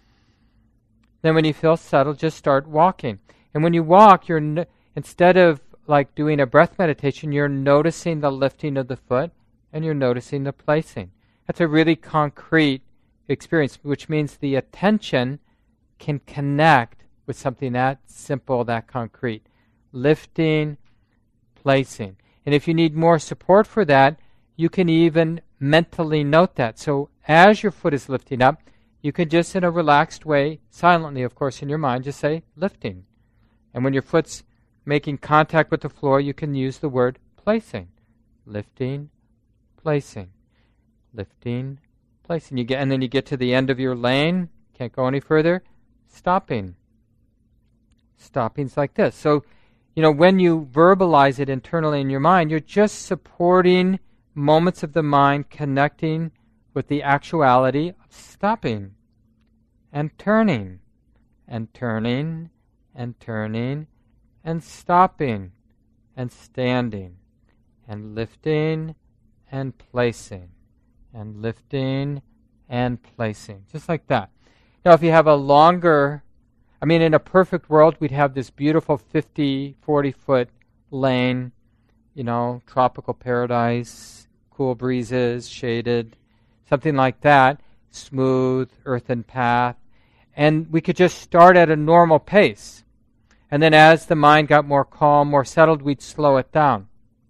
Then when you feel settled, just start walking. And when you walk, instead of like doing a breath meditation, you're noticing the lifting of the foot and you're noticing the placing. That's a really concrete experience, which means the attention can connect with something that simple, that concrete. Lifting, placing. And if you need more support for that, you can even mentally note that. So as your foot is lifting up, you can just in a relaxed way, silently of course in your mind, just say lifting. And when your foot's making contact with the floor, you can use the word placing. Lifting, placing. Lifting, placing. And then you get to the end of your lane, can't go any further, stopping. Stopping's like this. So, when you verbalize it internally in your mind, you're just supporting moments of the mind connecting with the actuality of stopping and turning and turning and turning and stopping and standing and lifting and placing and lifting and placing. Just like that. Now, if you have a longer, in a perfect world, we'd have this beautiful 50, 40-foot lane, tropical paradise, cool breezes, shaded, something like that, smooth, earthen path. And we could just start at a normal pace. And then as the mind got more calm, more settled, we'd slow it down.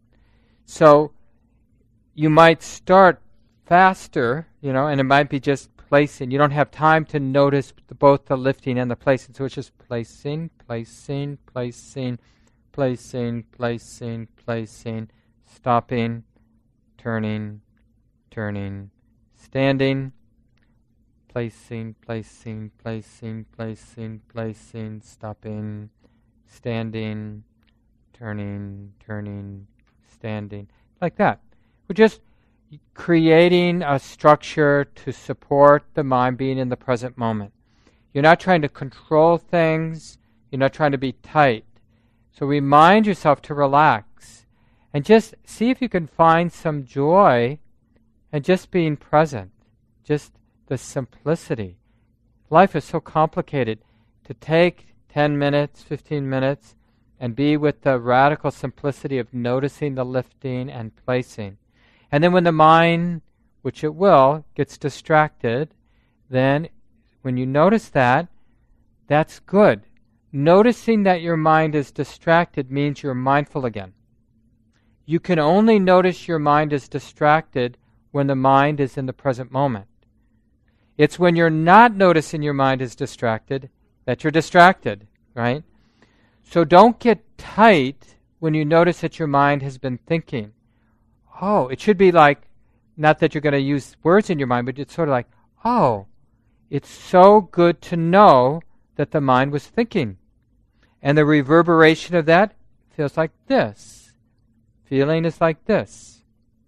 So you might start faster, and it might be just placing. You don't have time to notice both the lifting and the placing. So it's just placing, placing, placing, placing, placing, placing, stopping, turning, turning, standing, placing, placing, placing, placing, placing, stopping, standing, turning, turning, standing. Like that. We're just creating a structure to support the mind being in the present moment. You're not trying to control things. You're not trying to be tight. So remind yourself to relax and just see if you can find some joy in just being present, just the simplicity. Life is so complicated. To take 10 minutes, 15 minutes, and be with the radical simplicity of noticing the lifting and placing. And then when the mind, which it will, gets distracted, then when you notice that, that's good. Noticing that your mind is distracted means you're mindful again. You can only notice your mind is distracted when the mind is in the present moment. It's when you're not noticing your mind is distracted that you're distracted, right? So don't get tight when you notice that your mind has been thinking. Oh, it should be like, not that you're going to use words in your mind, but it's sort of like, oh, it's so good to know that the mind was thinking. And the reverberation of that feels like this. Feeling is like this.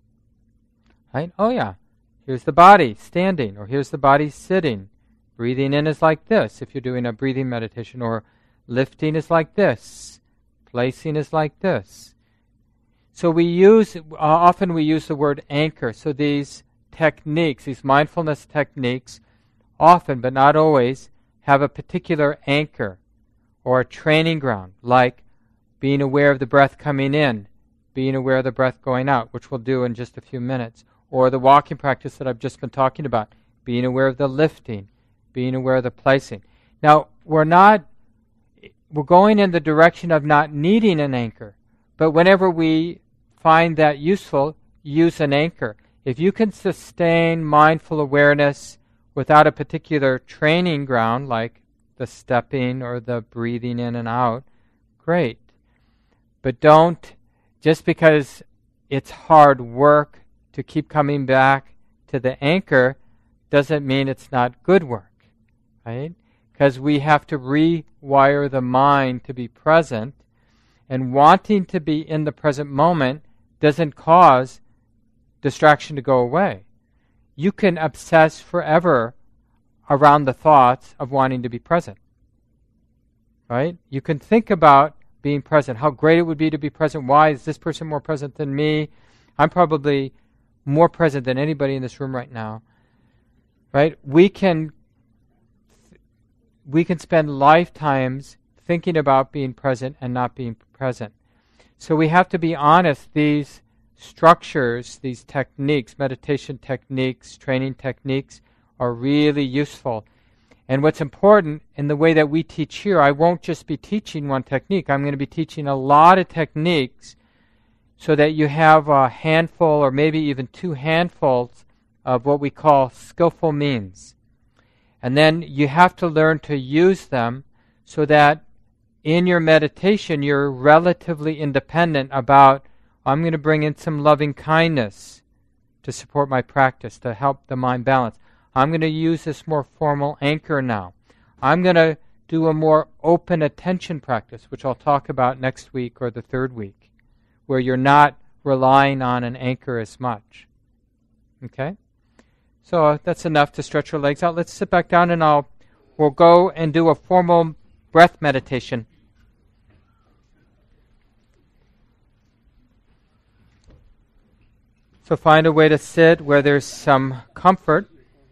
Right? Oh yeah, here's the body standing, or here's the body sitting. Breathing in is like this if you're doing a breathing meditation, or lifting is like this. Placing is like this. So often we use the word anchor. So these techniques, these mindfulness techniques, often, but not always, have a particular anchor or a training ground, like being aware of the breath coming in, being aware of the breath going out, which we'll do in just a few minutes, or the walking practice that I've just been talking about, being aware of the lifting, being aware of the placing. Now, we're going in the direction of not needing an anchor, but whenever we find that useful, use an anchor. If you can sustain mindful awareness without a particular training ground, like the stepping or the breathing in and out, great. But don't, just because it's hard work to keep coming back to the anchor, doesn't mean it's not good work, right? Because we have to rewire the mind to be present, and wanting to be in the present moment doesn't cause distraction to go away. You can obsess forever around the thoughts of wanting to be present, right? You can think about being present, how great it would be to be present. Why is this person more present than me? I'm probably more present than anybody in this room right now, right? We can spend lifetimes thinking about being present and not being present. So we have to be honest. These structures, these techniques, meditation techniques, training techniques, are really useful. And what's important in the way that we teach here, I won't just be teaching one technique. I'm going to be teaching a lot of techniques so that you have a handful or maybe even 2 handfuls of what we call skillful means. And then you have to learn to use them so that in your meditation you're relatively independent about, I'm going to bring in some loving kindness to support my practice, to help the mind balance. I'm going to use this more formal anchor now. I'm going to do a more open attention practice, which I'll talk about next week or the 3rd week, where you're not relying on an anchor as much. Okay? So that's enough to stretch your legs out. Let's sit back down and we'll go and do a formal breath meditation. So find a way to sit where there's some comfort.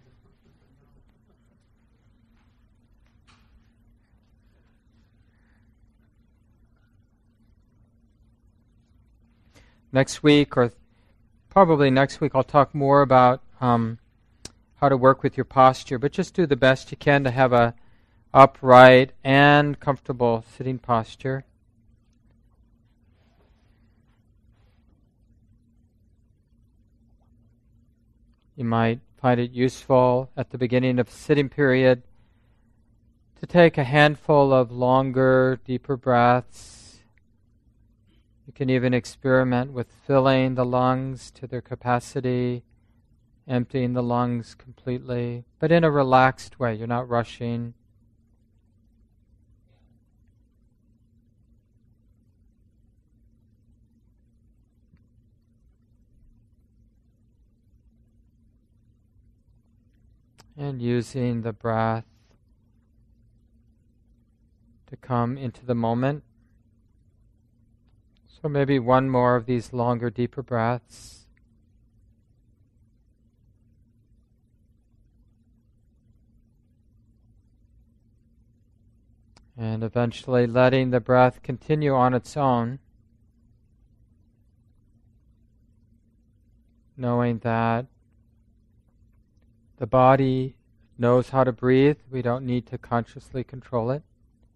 Next week, or probably next week, I'll talk more about how to work with your posture, but just do the best you can to have a upright and comfortable sitting posture. You might find it useful at the beginning of the sitting period to take a handful of longer, deeper breaths. You can even experiment with filling the lungs to their capacity, emptying the lungs completely, but in a relaxed way. You're not rushing. And using the breath to come into the moment. So maybe one more of these longer, deeper breaths. And eventually letting the breath continue on its own, knowing that the body knows how to breathe. We don't need to consciously control it.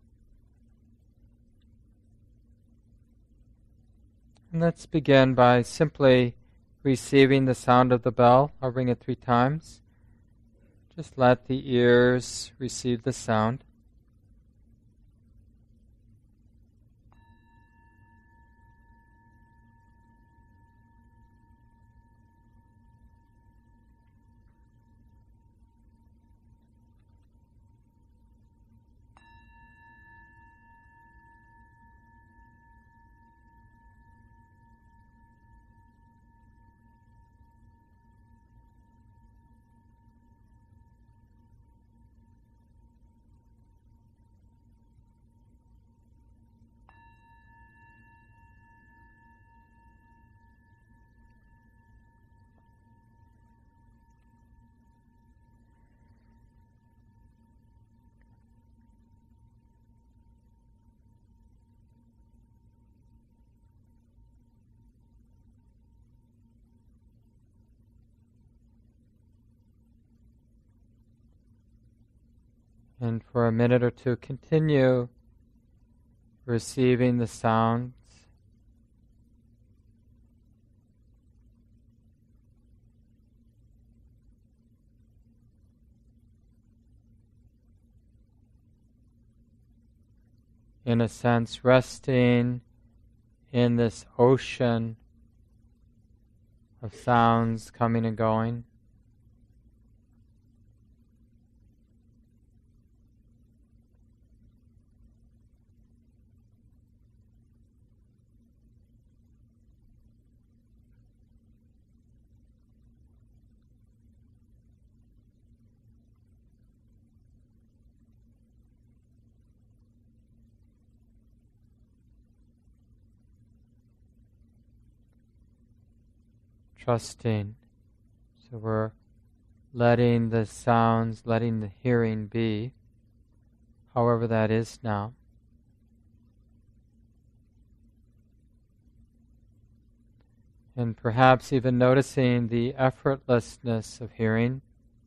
And let's begin by simply receiving the sound of the bell. I'll ring it 3 times. Just let the ears receive the sound. And for a minute or two, continue receiving the sounds. In a sense, resting in this ocean of sounds coming and going. Trusting. So we're letting the sounds, letting the hearing be, however that is now. And perhaps even noticing the effortlessness of hearing.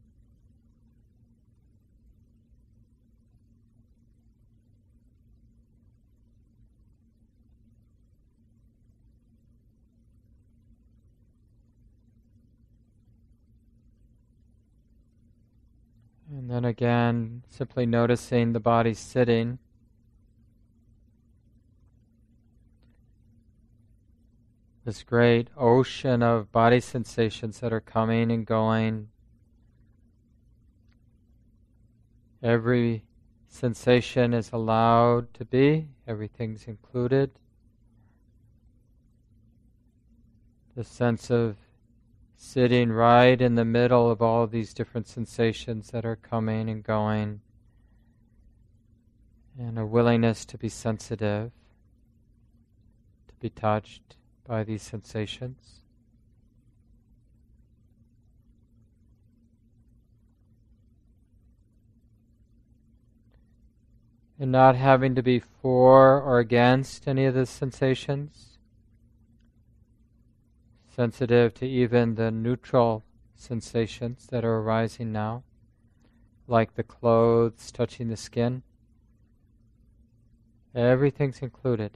And then again, simply noticing the body sitting. This great ocean of body sensations that are coming and going. Every sensation is allowed to be, everything's included. The sense of sitting right in the middle of all of these different sensations that are coming and going, and a willingness to be sensitive, to be touched by these sensations. And not having to be for or against any of the sensations. Sensitive to even the neutral sensations that are arising now, like the clothes touching the skin. Everything's included.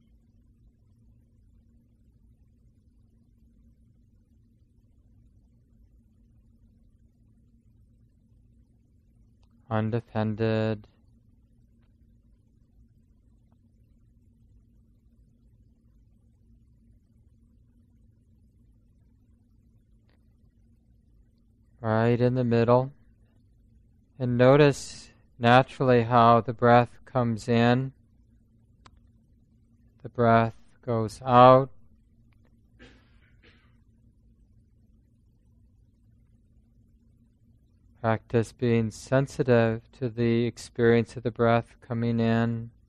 Undefended. Right in the middle. And notice naturally how the breath comes in, the breath goes out. Practice being sensitive to the experience of the breath coming in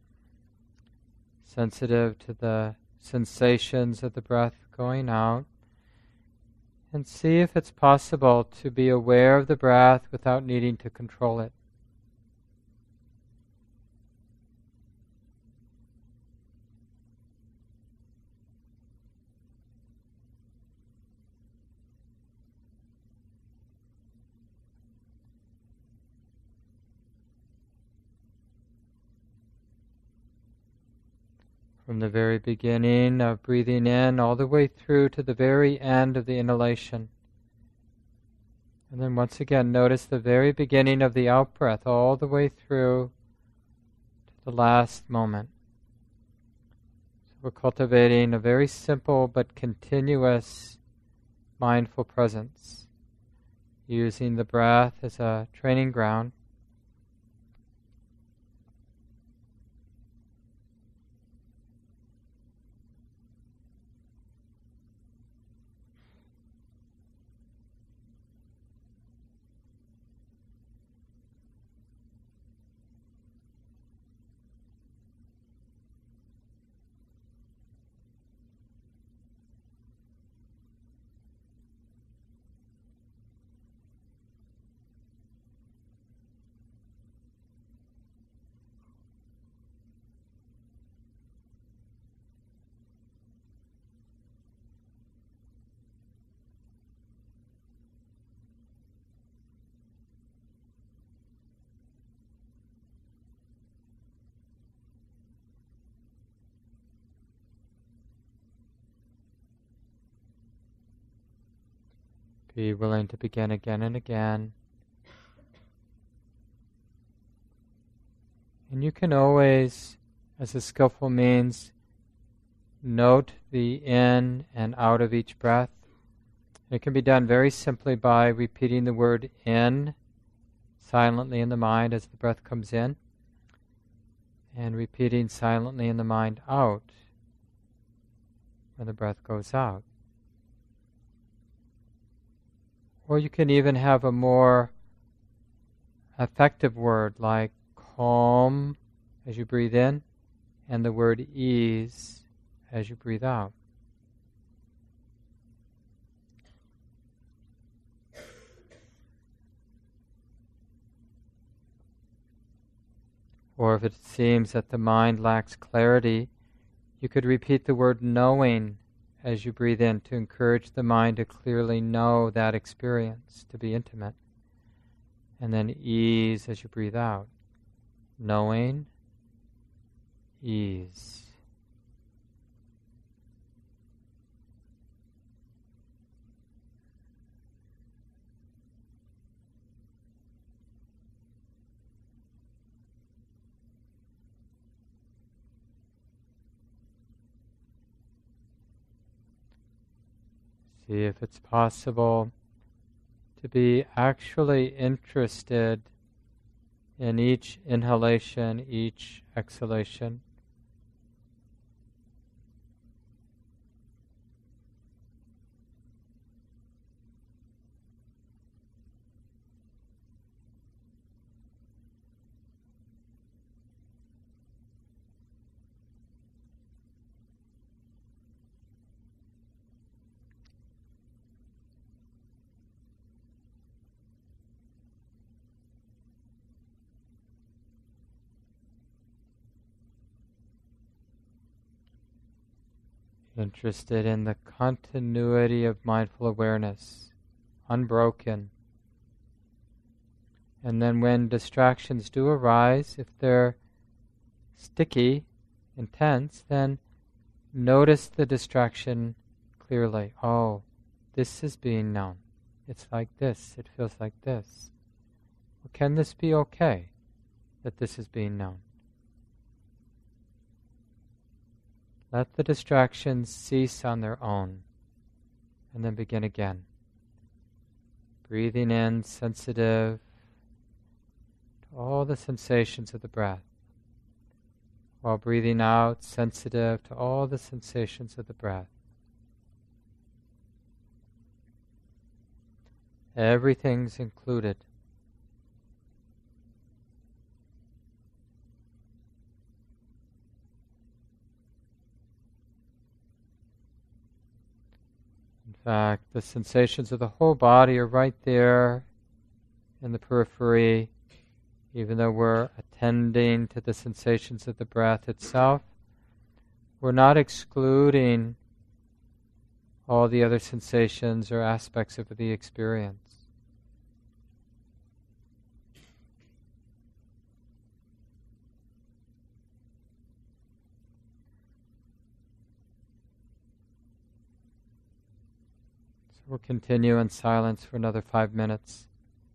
sensitive to the sensations of the breath going out. And see if it's possible to be aware of the breath without needing to control it. From the very beginning of breathing in all the way through to the very end of the inhalation. And then once again, notice the very beginning of the out-breath all the way through to the last moment. So we're cultivating a very simple but continuous mindful presence, using the breath as a training ground. Be willing to begin again and again. And you can always, as a skillful means, note the in and out of each breath. It can be done very simply by repeating the word in silently in the mind as the breath comes in, and repeating silently in the mind out when the breath goes out. Or you can even have a more effective word like calm as you breathe in, and the word ease as you breathe out. Or if it seems that the mind lacks clarity, you could repeat the word knowing as you breathe in to encourage the mind to clearly know that experience, to be intimate. And then ease as you breathe out. Knowing, ease. See if it's possible to be actually interested in each inhalation, each exhalation. Interested in the continuity of mindful awareness, unbroken. And then when distractions do arise, if they're sticky, intense, then notice the distraction clearly. Oh, this is being known. It's like this. It feels like this. Well, can this be okay, that this is being known? Let the distractions cease on their own, and then begin again. Breathing in, sensitive to all the sensations of the breath, while breathing out, sensitive to all the sensations of the breath. Everything's included. In fact, the sensations of the whole body are right there in the periphery, even though we're attending to the sensations of the breath itself. We're not excluding all the other sensations or aspects of the experience. So we'll continue in silence for another 5 minutes.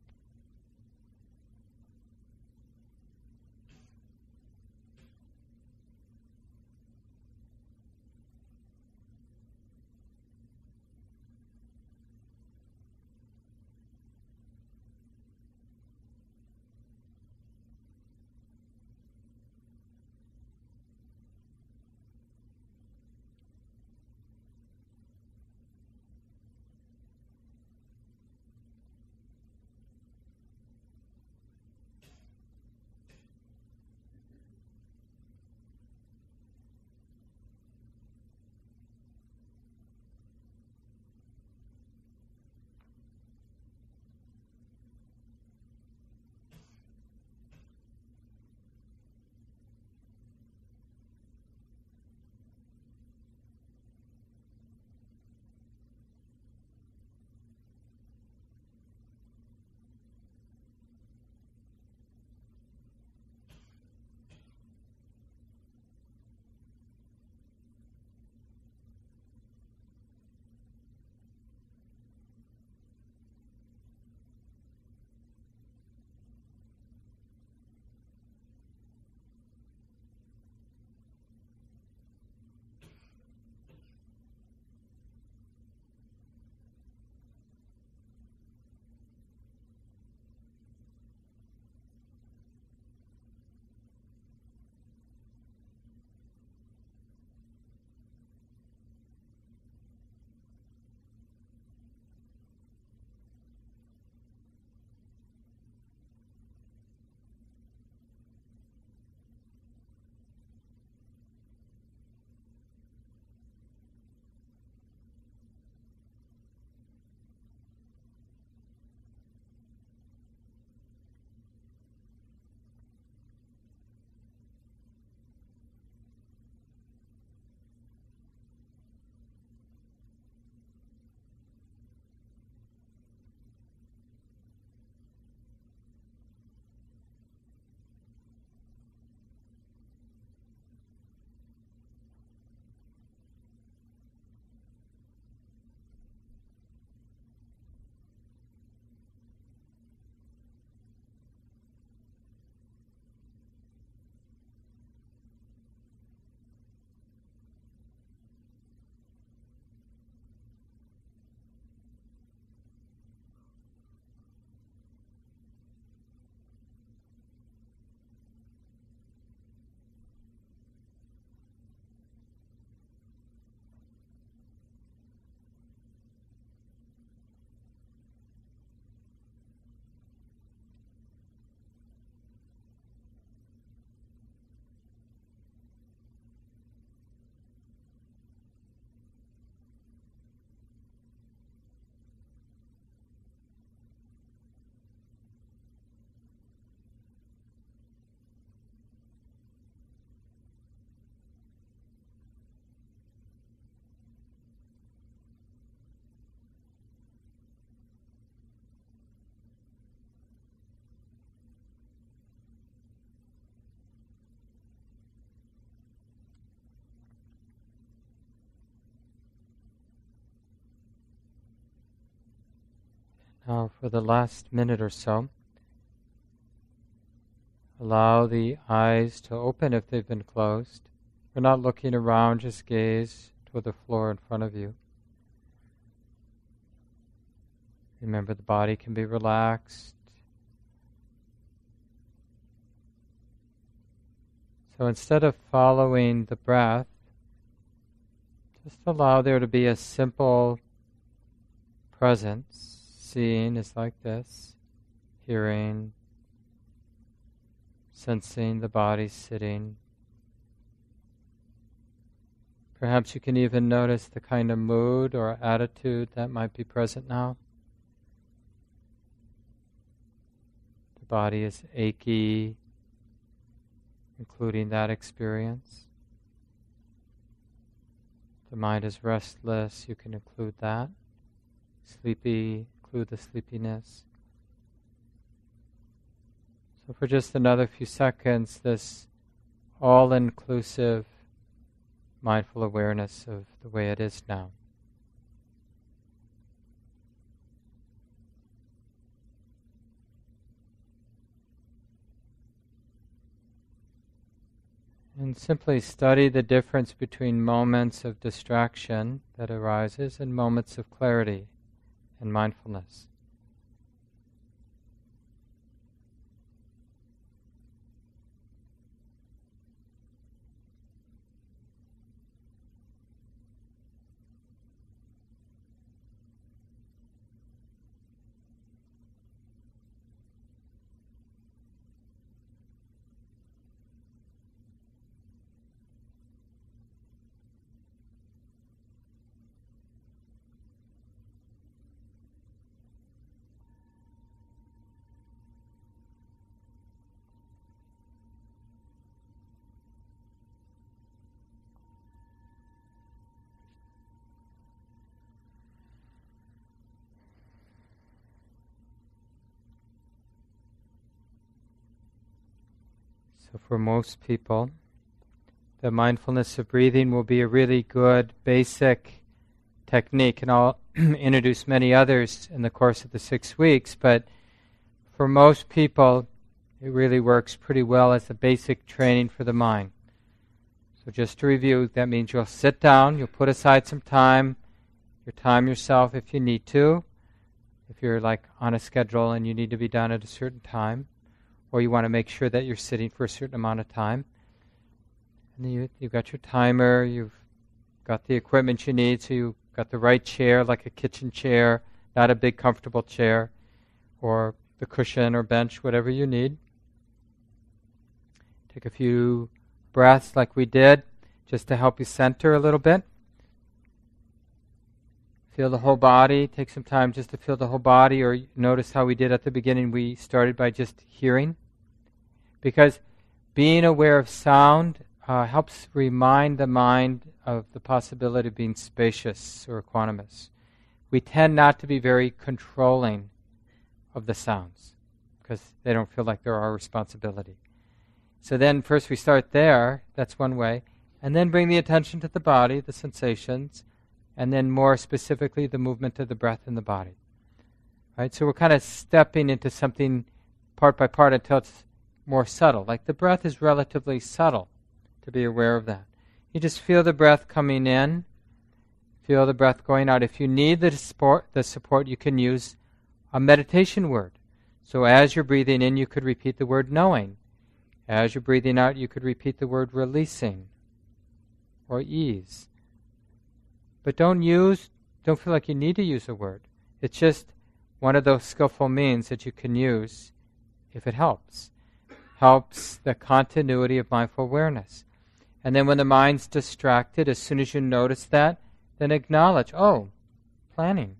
Now, for the last minute or so, allow the eyes to open if they've been closed. We're not looking around, just gaze toward the floor in front of you. Remember, the body can be relaxed. So instead of following the breath, just allow there to be a simple presence. Seeing is like this, hearing, sensing the body sitting, Perhaps you can even notice the kind of mood or attitude that might be present now. The body is achy, including that experience. The mind is restless, you can include that. Sleepy, include the sleepiness. So for just another few seconds, this all-inclusive mindful awareness of the way it is now. And simply study the difference between moments of distraction that arises and moments of clarity and mindfulness. So for most people, the mindfulness of breathing will be a really good basic technique, and I'll introduce many others in the course of the 6 weeks, but for most people, it really works pretty well as a basic training for the mind. So just to review, that means you'll sit down, you'll put aside some time, you'll time yourself if you need to, if you're like on a schedule and you need to be done at a certain time, or you want to make sure that you're sitting for a certain amount of time. And then you've got your timer, you've got the equipment you need, so you've got the right chair, like a kitchen chair, not a big comfortable chair, or the cushion or bench, whatever you need. Take a few breaths like we did, just to help you center a little bit. Feel the whole body. Take some time just to feel the whole body, or notice how we did at the beginning. We started by just hearing. Because being aware of sound helps remind the mind of the possibility of being spacious or equanimous. We tend not to be very controlling of the sounds because they don't feel like they're our responsibility. So then first we start there, that's one way, and then bring the attention to the body, the sensations, and then more specifically the movement of the breath in the body. Right? So we're kind of stepping into something part by part until it's more subtle. Like the breath is relatively subtle, to be aware of that. You just feel the breath coming in, feel the breath going out. If you need the support, you can use a meditation word. So as you're breathing in, you could repeat the word knowing. As you're breathing out, you could repeat the word releasing or ease. But don't feel like you need to use a word. It's just one of those skillful means that you can use if it helps. Helps the continuity of mindful awareness. And then when the mind's distracted, as soon as you notice that, then acknowledge, planning,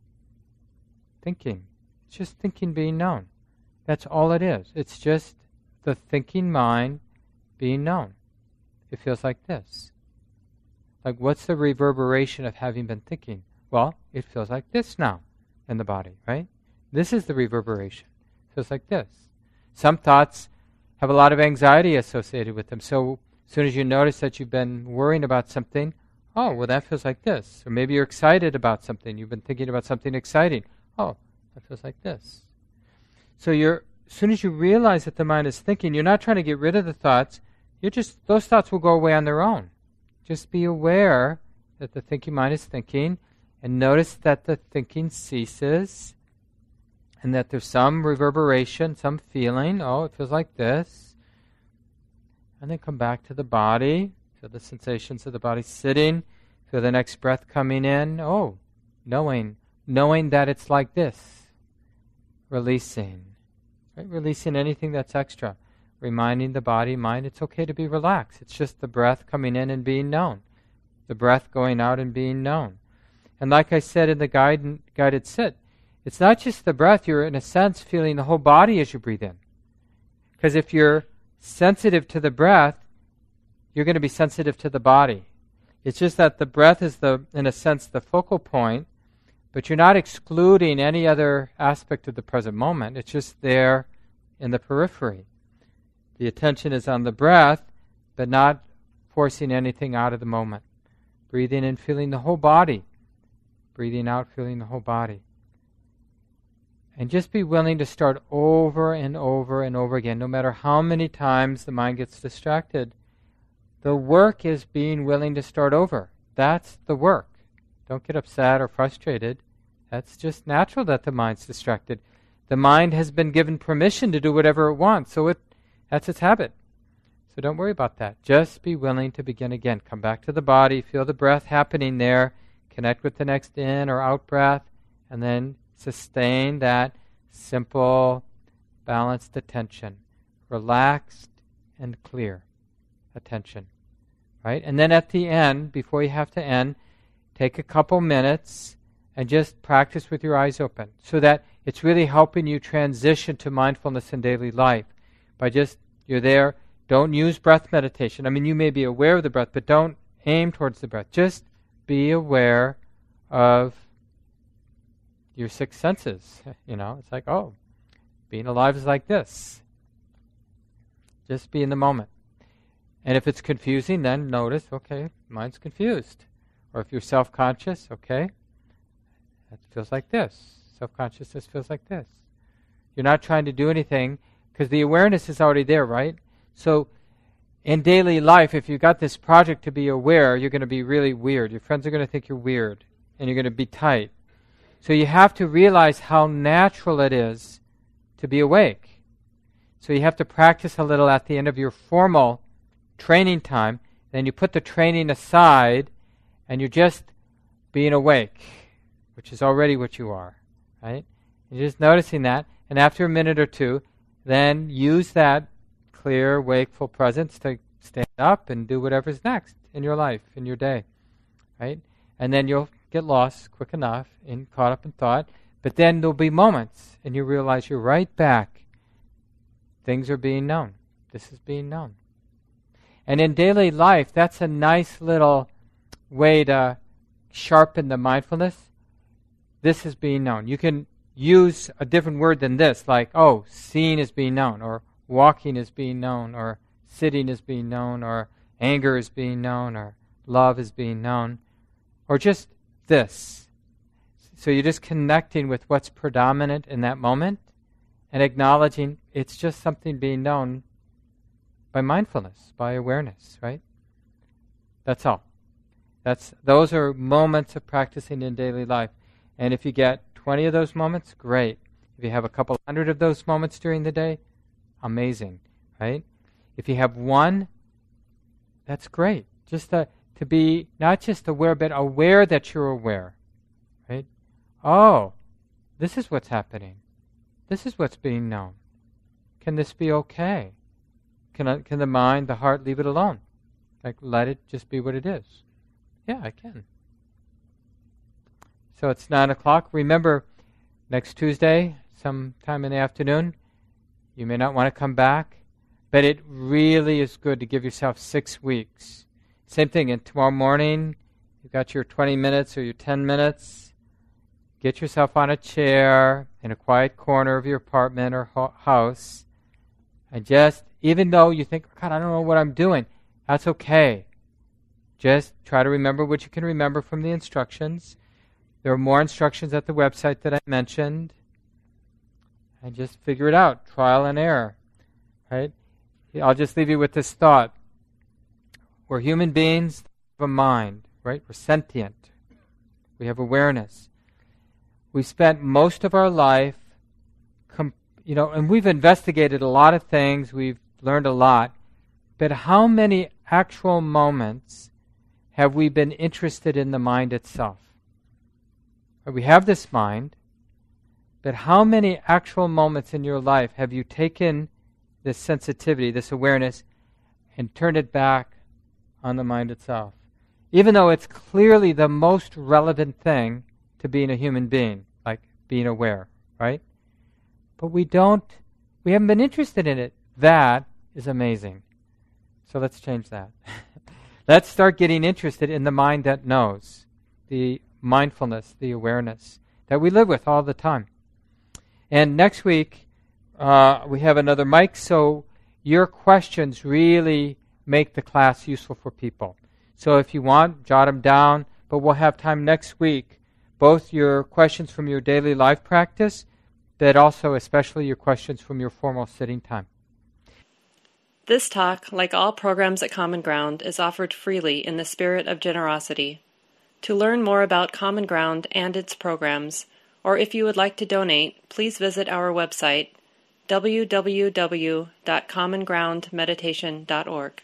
thinking. It's just thinking being known. That's all it is. It's just the thinking mind being known. It feels like this. Like, what's the reverberation of having been thinking? Well, it feels like this now in the body, right? This is the reverberation. It feels like this. Some thoughts have a lot of anxiety associated with them. So as soon as you notice that you've been worrying about something, that feels like this. Or maybe you're excited about something. You've been thinking about something exciting. That feels like this. So as soon as you realize that the mind is thinking, you're not trying to get rid of the thoughts. Those thoughts will go away on their own. Just be aware that the thinking mind is thinking, and notice that the thinking ceases, and that there's some reverberation, some feeling. It feels like this. And then come back to the body. Feel the sensations of the body sitting. Feel the next breath coming in. Knowing that it's like this. Releasing. Right? Releasing anything that's extra. Reminding the body, mind, it's okay to be relaxed. It's just the breath coming in and being known. the breath going out and being known. And like I said in the guided sit, it's not just the breath, you're in a sense feeling the whole body as you breathe in. Because if you're sensitive to the breath, you're going to be sensitive to the body. It's just that the breath is, in a sense, the focal point, but you're not excluding any other aspect of the present moment. It's just there in the periphery. The attention is on the breath, but not forcing anything out of the moment. Breathing in, feeling the whole body. Breathing out, feeling the whole body. And just be willing to start over and over and over again, no matter how many times the mind gets distracted. The work is being willing to start over. That's the work. Don't get upset or frustrated. That's just natural that the mind's distracted. The mind has been given permission to do whatever it wants, so that's its habit. So don't worry about that. Just be willing to begin again. Come back to the body, feel the breath happening there, connect with the next in or out breath, and then sustain that simple, balanced attention. Relaxed and clear attention. Right? And then at the end, before you have to end, take a couple minutes and just practice with your eyes open so that it's really helping you transition to mindfulness in daily life. By just, you're there, don't use breath meditation. I mean, you may be aware of the breath, but don't aim towards the breath. Just be aware of your six senses. It's like, oh, being alive is like this. Just be in the moment. And if it's confusing, then notice, okay, mind's confused. Or if you're self-conscious, okay, that feels like this. Self-consciousness feels like this. You're not trying to do anything because the awareness is already there, right? So in daily life, if you've got this project to be aware, you're going to be really weird. Your friends are going to think you're weird, and you're going to be tight. So you have to realize how natural it is to be awake. So you have to practice a little at the end of your formal training time. Then you put the training aside, and you're just being awake, which is already what you are, right? You're just noticing that, and after a minute or two, then use that clear, wakeful presence to stand up and do whatever's next in your life, in your day, right? And then you'll get lost quick enough and caught up in thought, but then there'll be moments, and you realize you're right back. Things are being known. This is being known. And in daily life, that's a nice little way to sharpen the mindfulness. This is being known. You can use a different word than this, like, oh, seeing is being known, or walking is being known, or sitting is being known, or anger is being known, or love is being known, or just this. So you're just connecting with what's predominant in that moment and acknowledging it's just something being known by mindfulness, by awareness, right? That's all. Those are moments of practicing in daily life. And if you get 20 of those moments, great. If you have a couple hundred of those moments during the day, amazing, right? If you have one, that's great. Just to be not just aware, but aware that you're aware, right? Oh, this is what's happening. This is what's being known. Can this be okay? Can the mind, the heart, leave it alone? Like, let it just be what it is. Yeah, I can. So it's 9 o'clock. Remember, next Tuesday, sometime in the afternoon, you may not want to come back, but it really is good to give yourself 6 weeks. Same thing, and tomorrow morning, you've got your 20 minutes or your 10 minutes. Get yourself on a chair in a quiet corner of your apartment or house, and just, even though you think, God, I don't know what I'm doing, that's okay. Just try to remember what you can remember from the instructions. There are more instructions at the website that I mentioned. And just figure it out, trial and error, right? I'll just leave you with this thought. We're human beings, we have a mind, right? We're sentient. We have awareness. We spent most of our life, and we've investigated a lot of things, we've learned a lot, but how many actual moments have we been interested in the mind itself? We have this mind, but how many actual moments in your life have you taken this sensitivity, this awareness, and turned it back on the mind itself? even though it's clearly the most relevant thing to being a human being, like being aware, right? But we haven't been interested in it. That is amazing. So let's change that. Let's start getting interested in the mind that knows, the mindfulness, the awareness that we live with all the time. And next week, we have another mic, so your questions really make the class useful for people. So if you want, jot them down, but we'll have time next week, both your questions from your daily life practice, but also especially your questions from your formal sitting time. This talk, like all programs at Common Ground, is offered freely in the spirit of generosity. To learn more about Common Ground and its programs, or if you would like to donate, please visit our website, www.commongroundmeditation.org.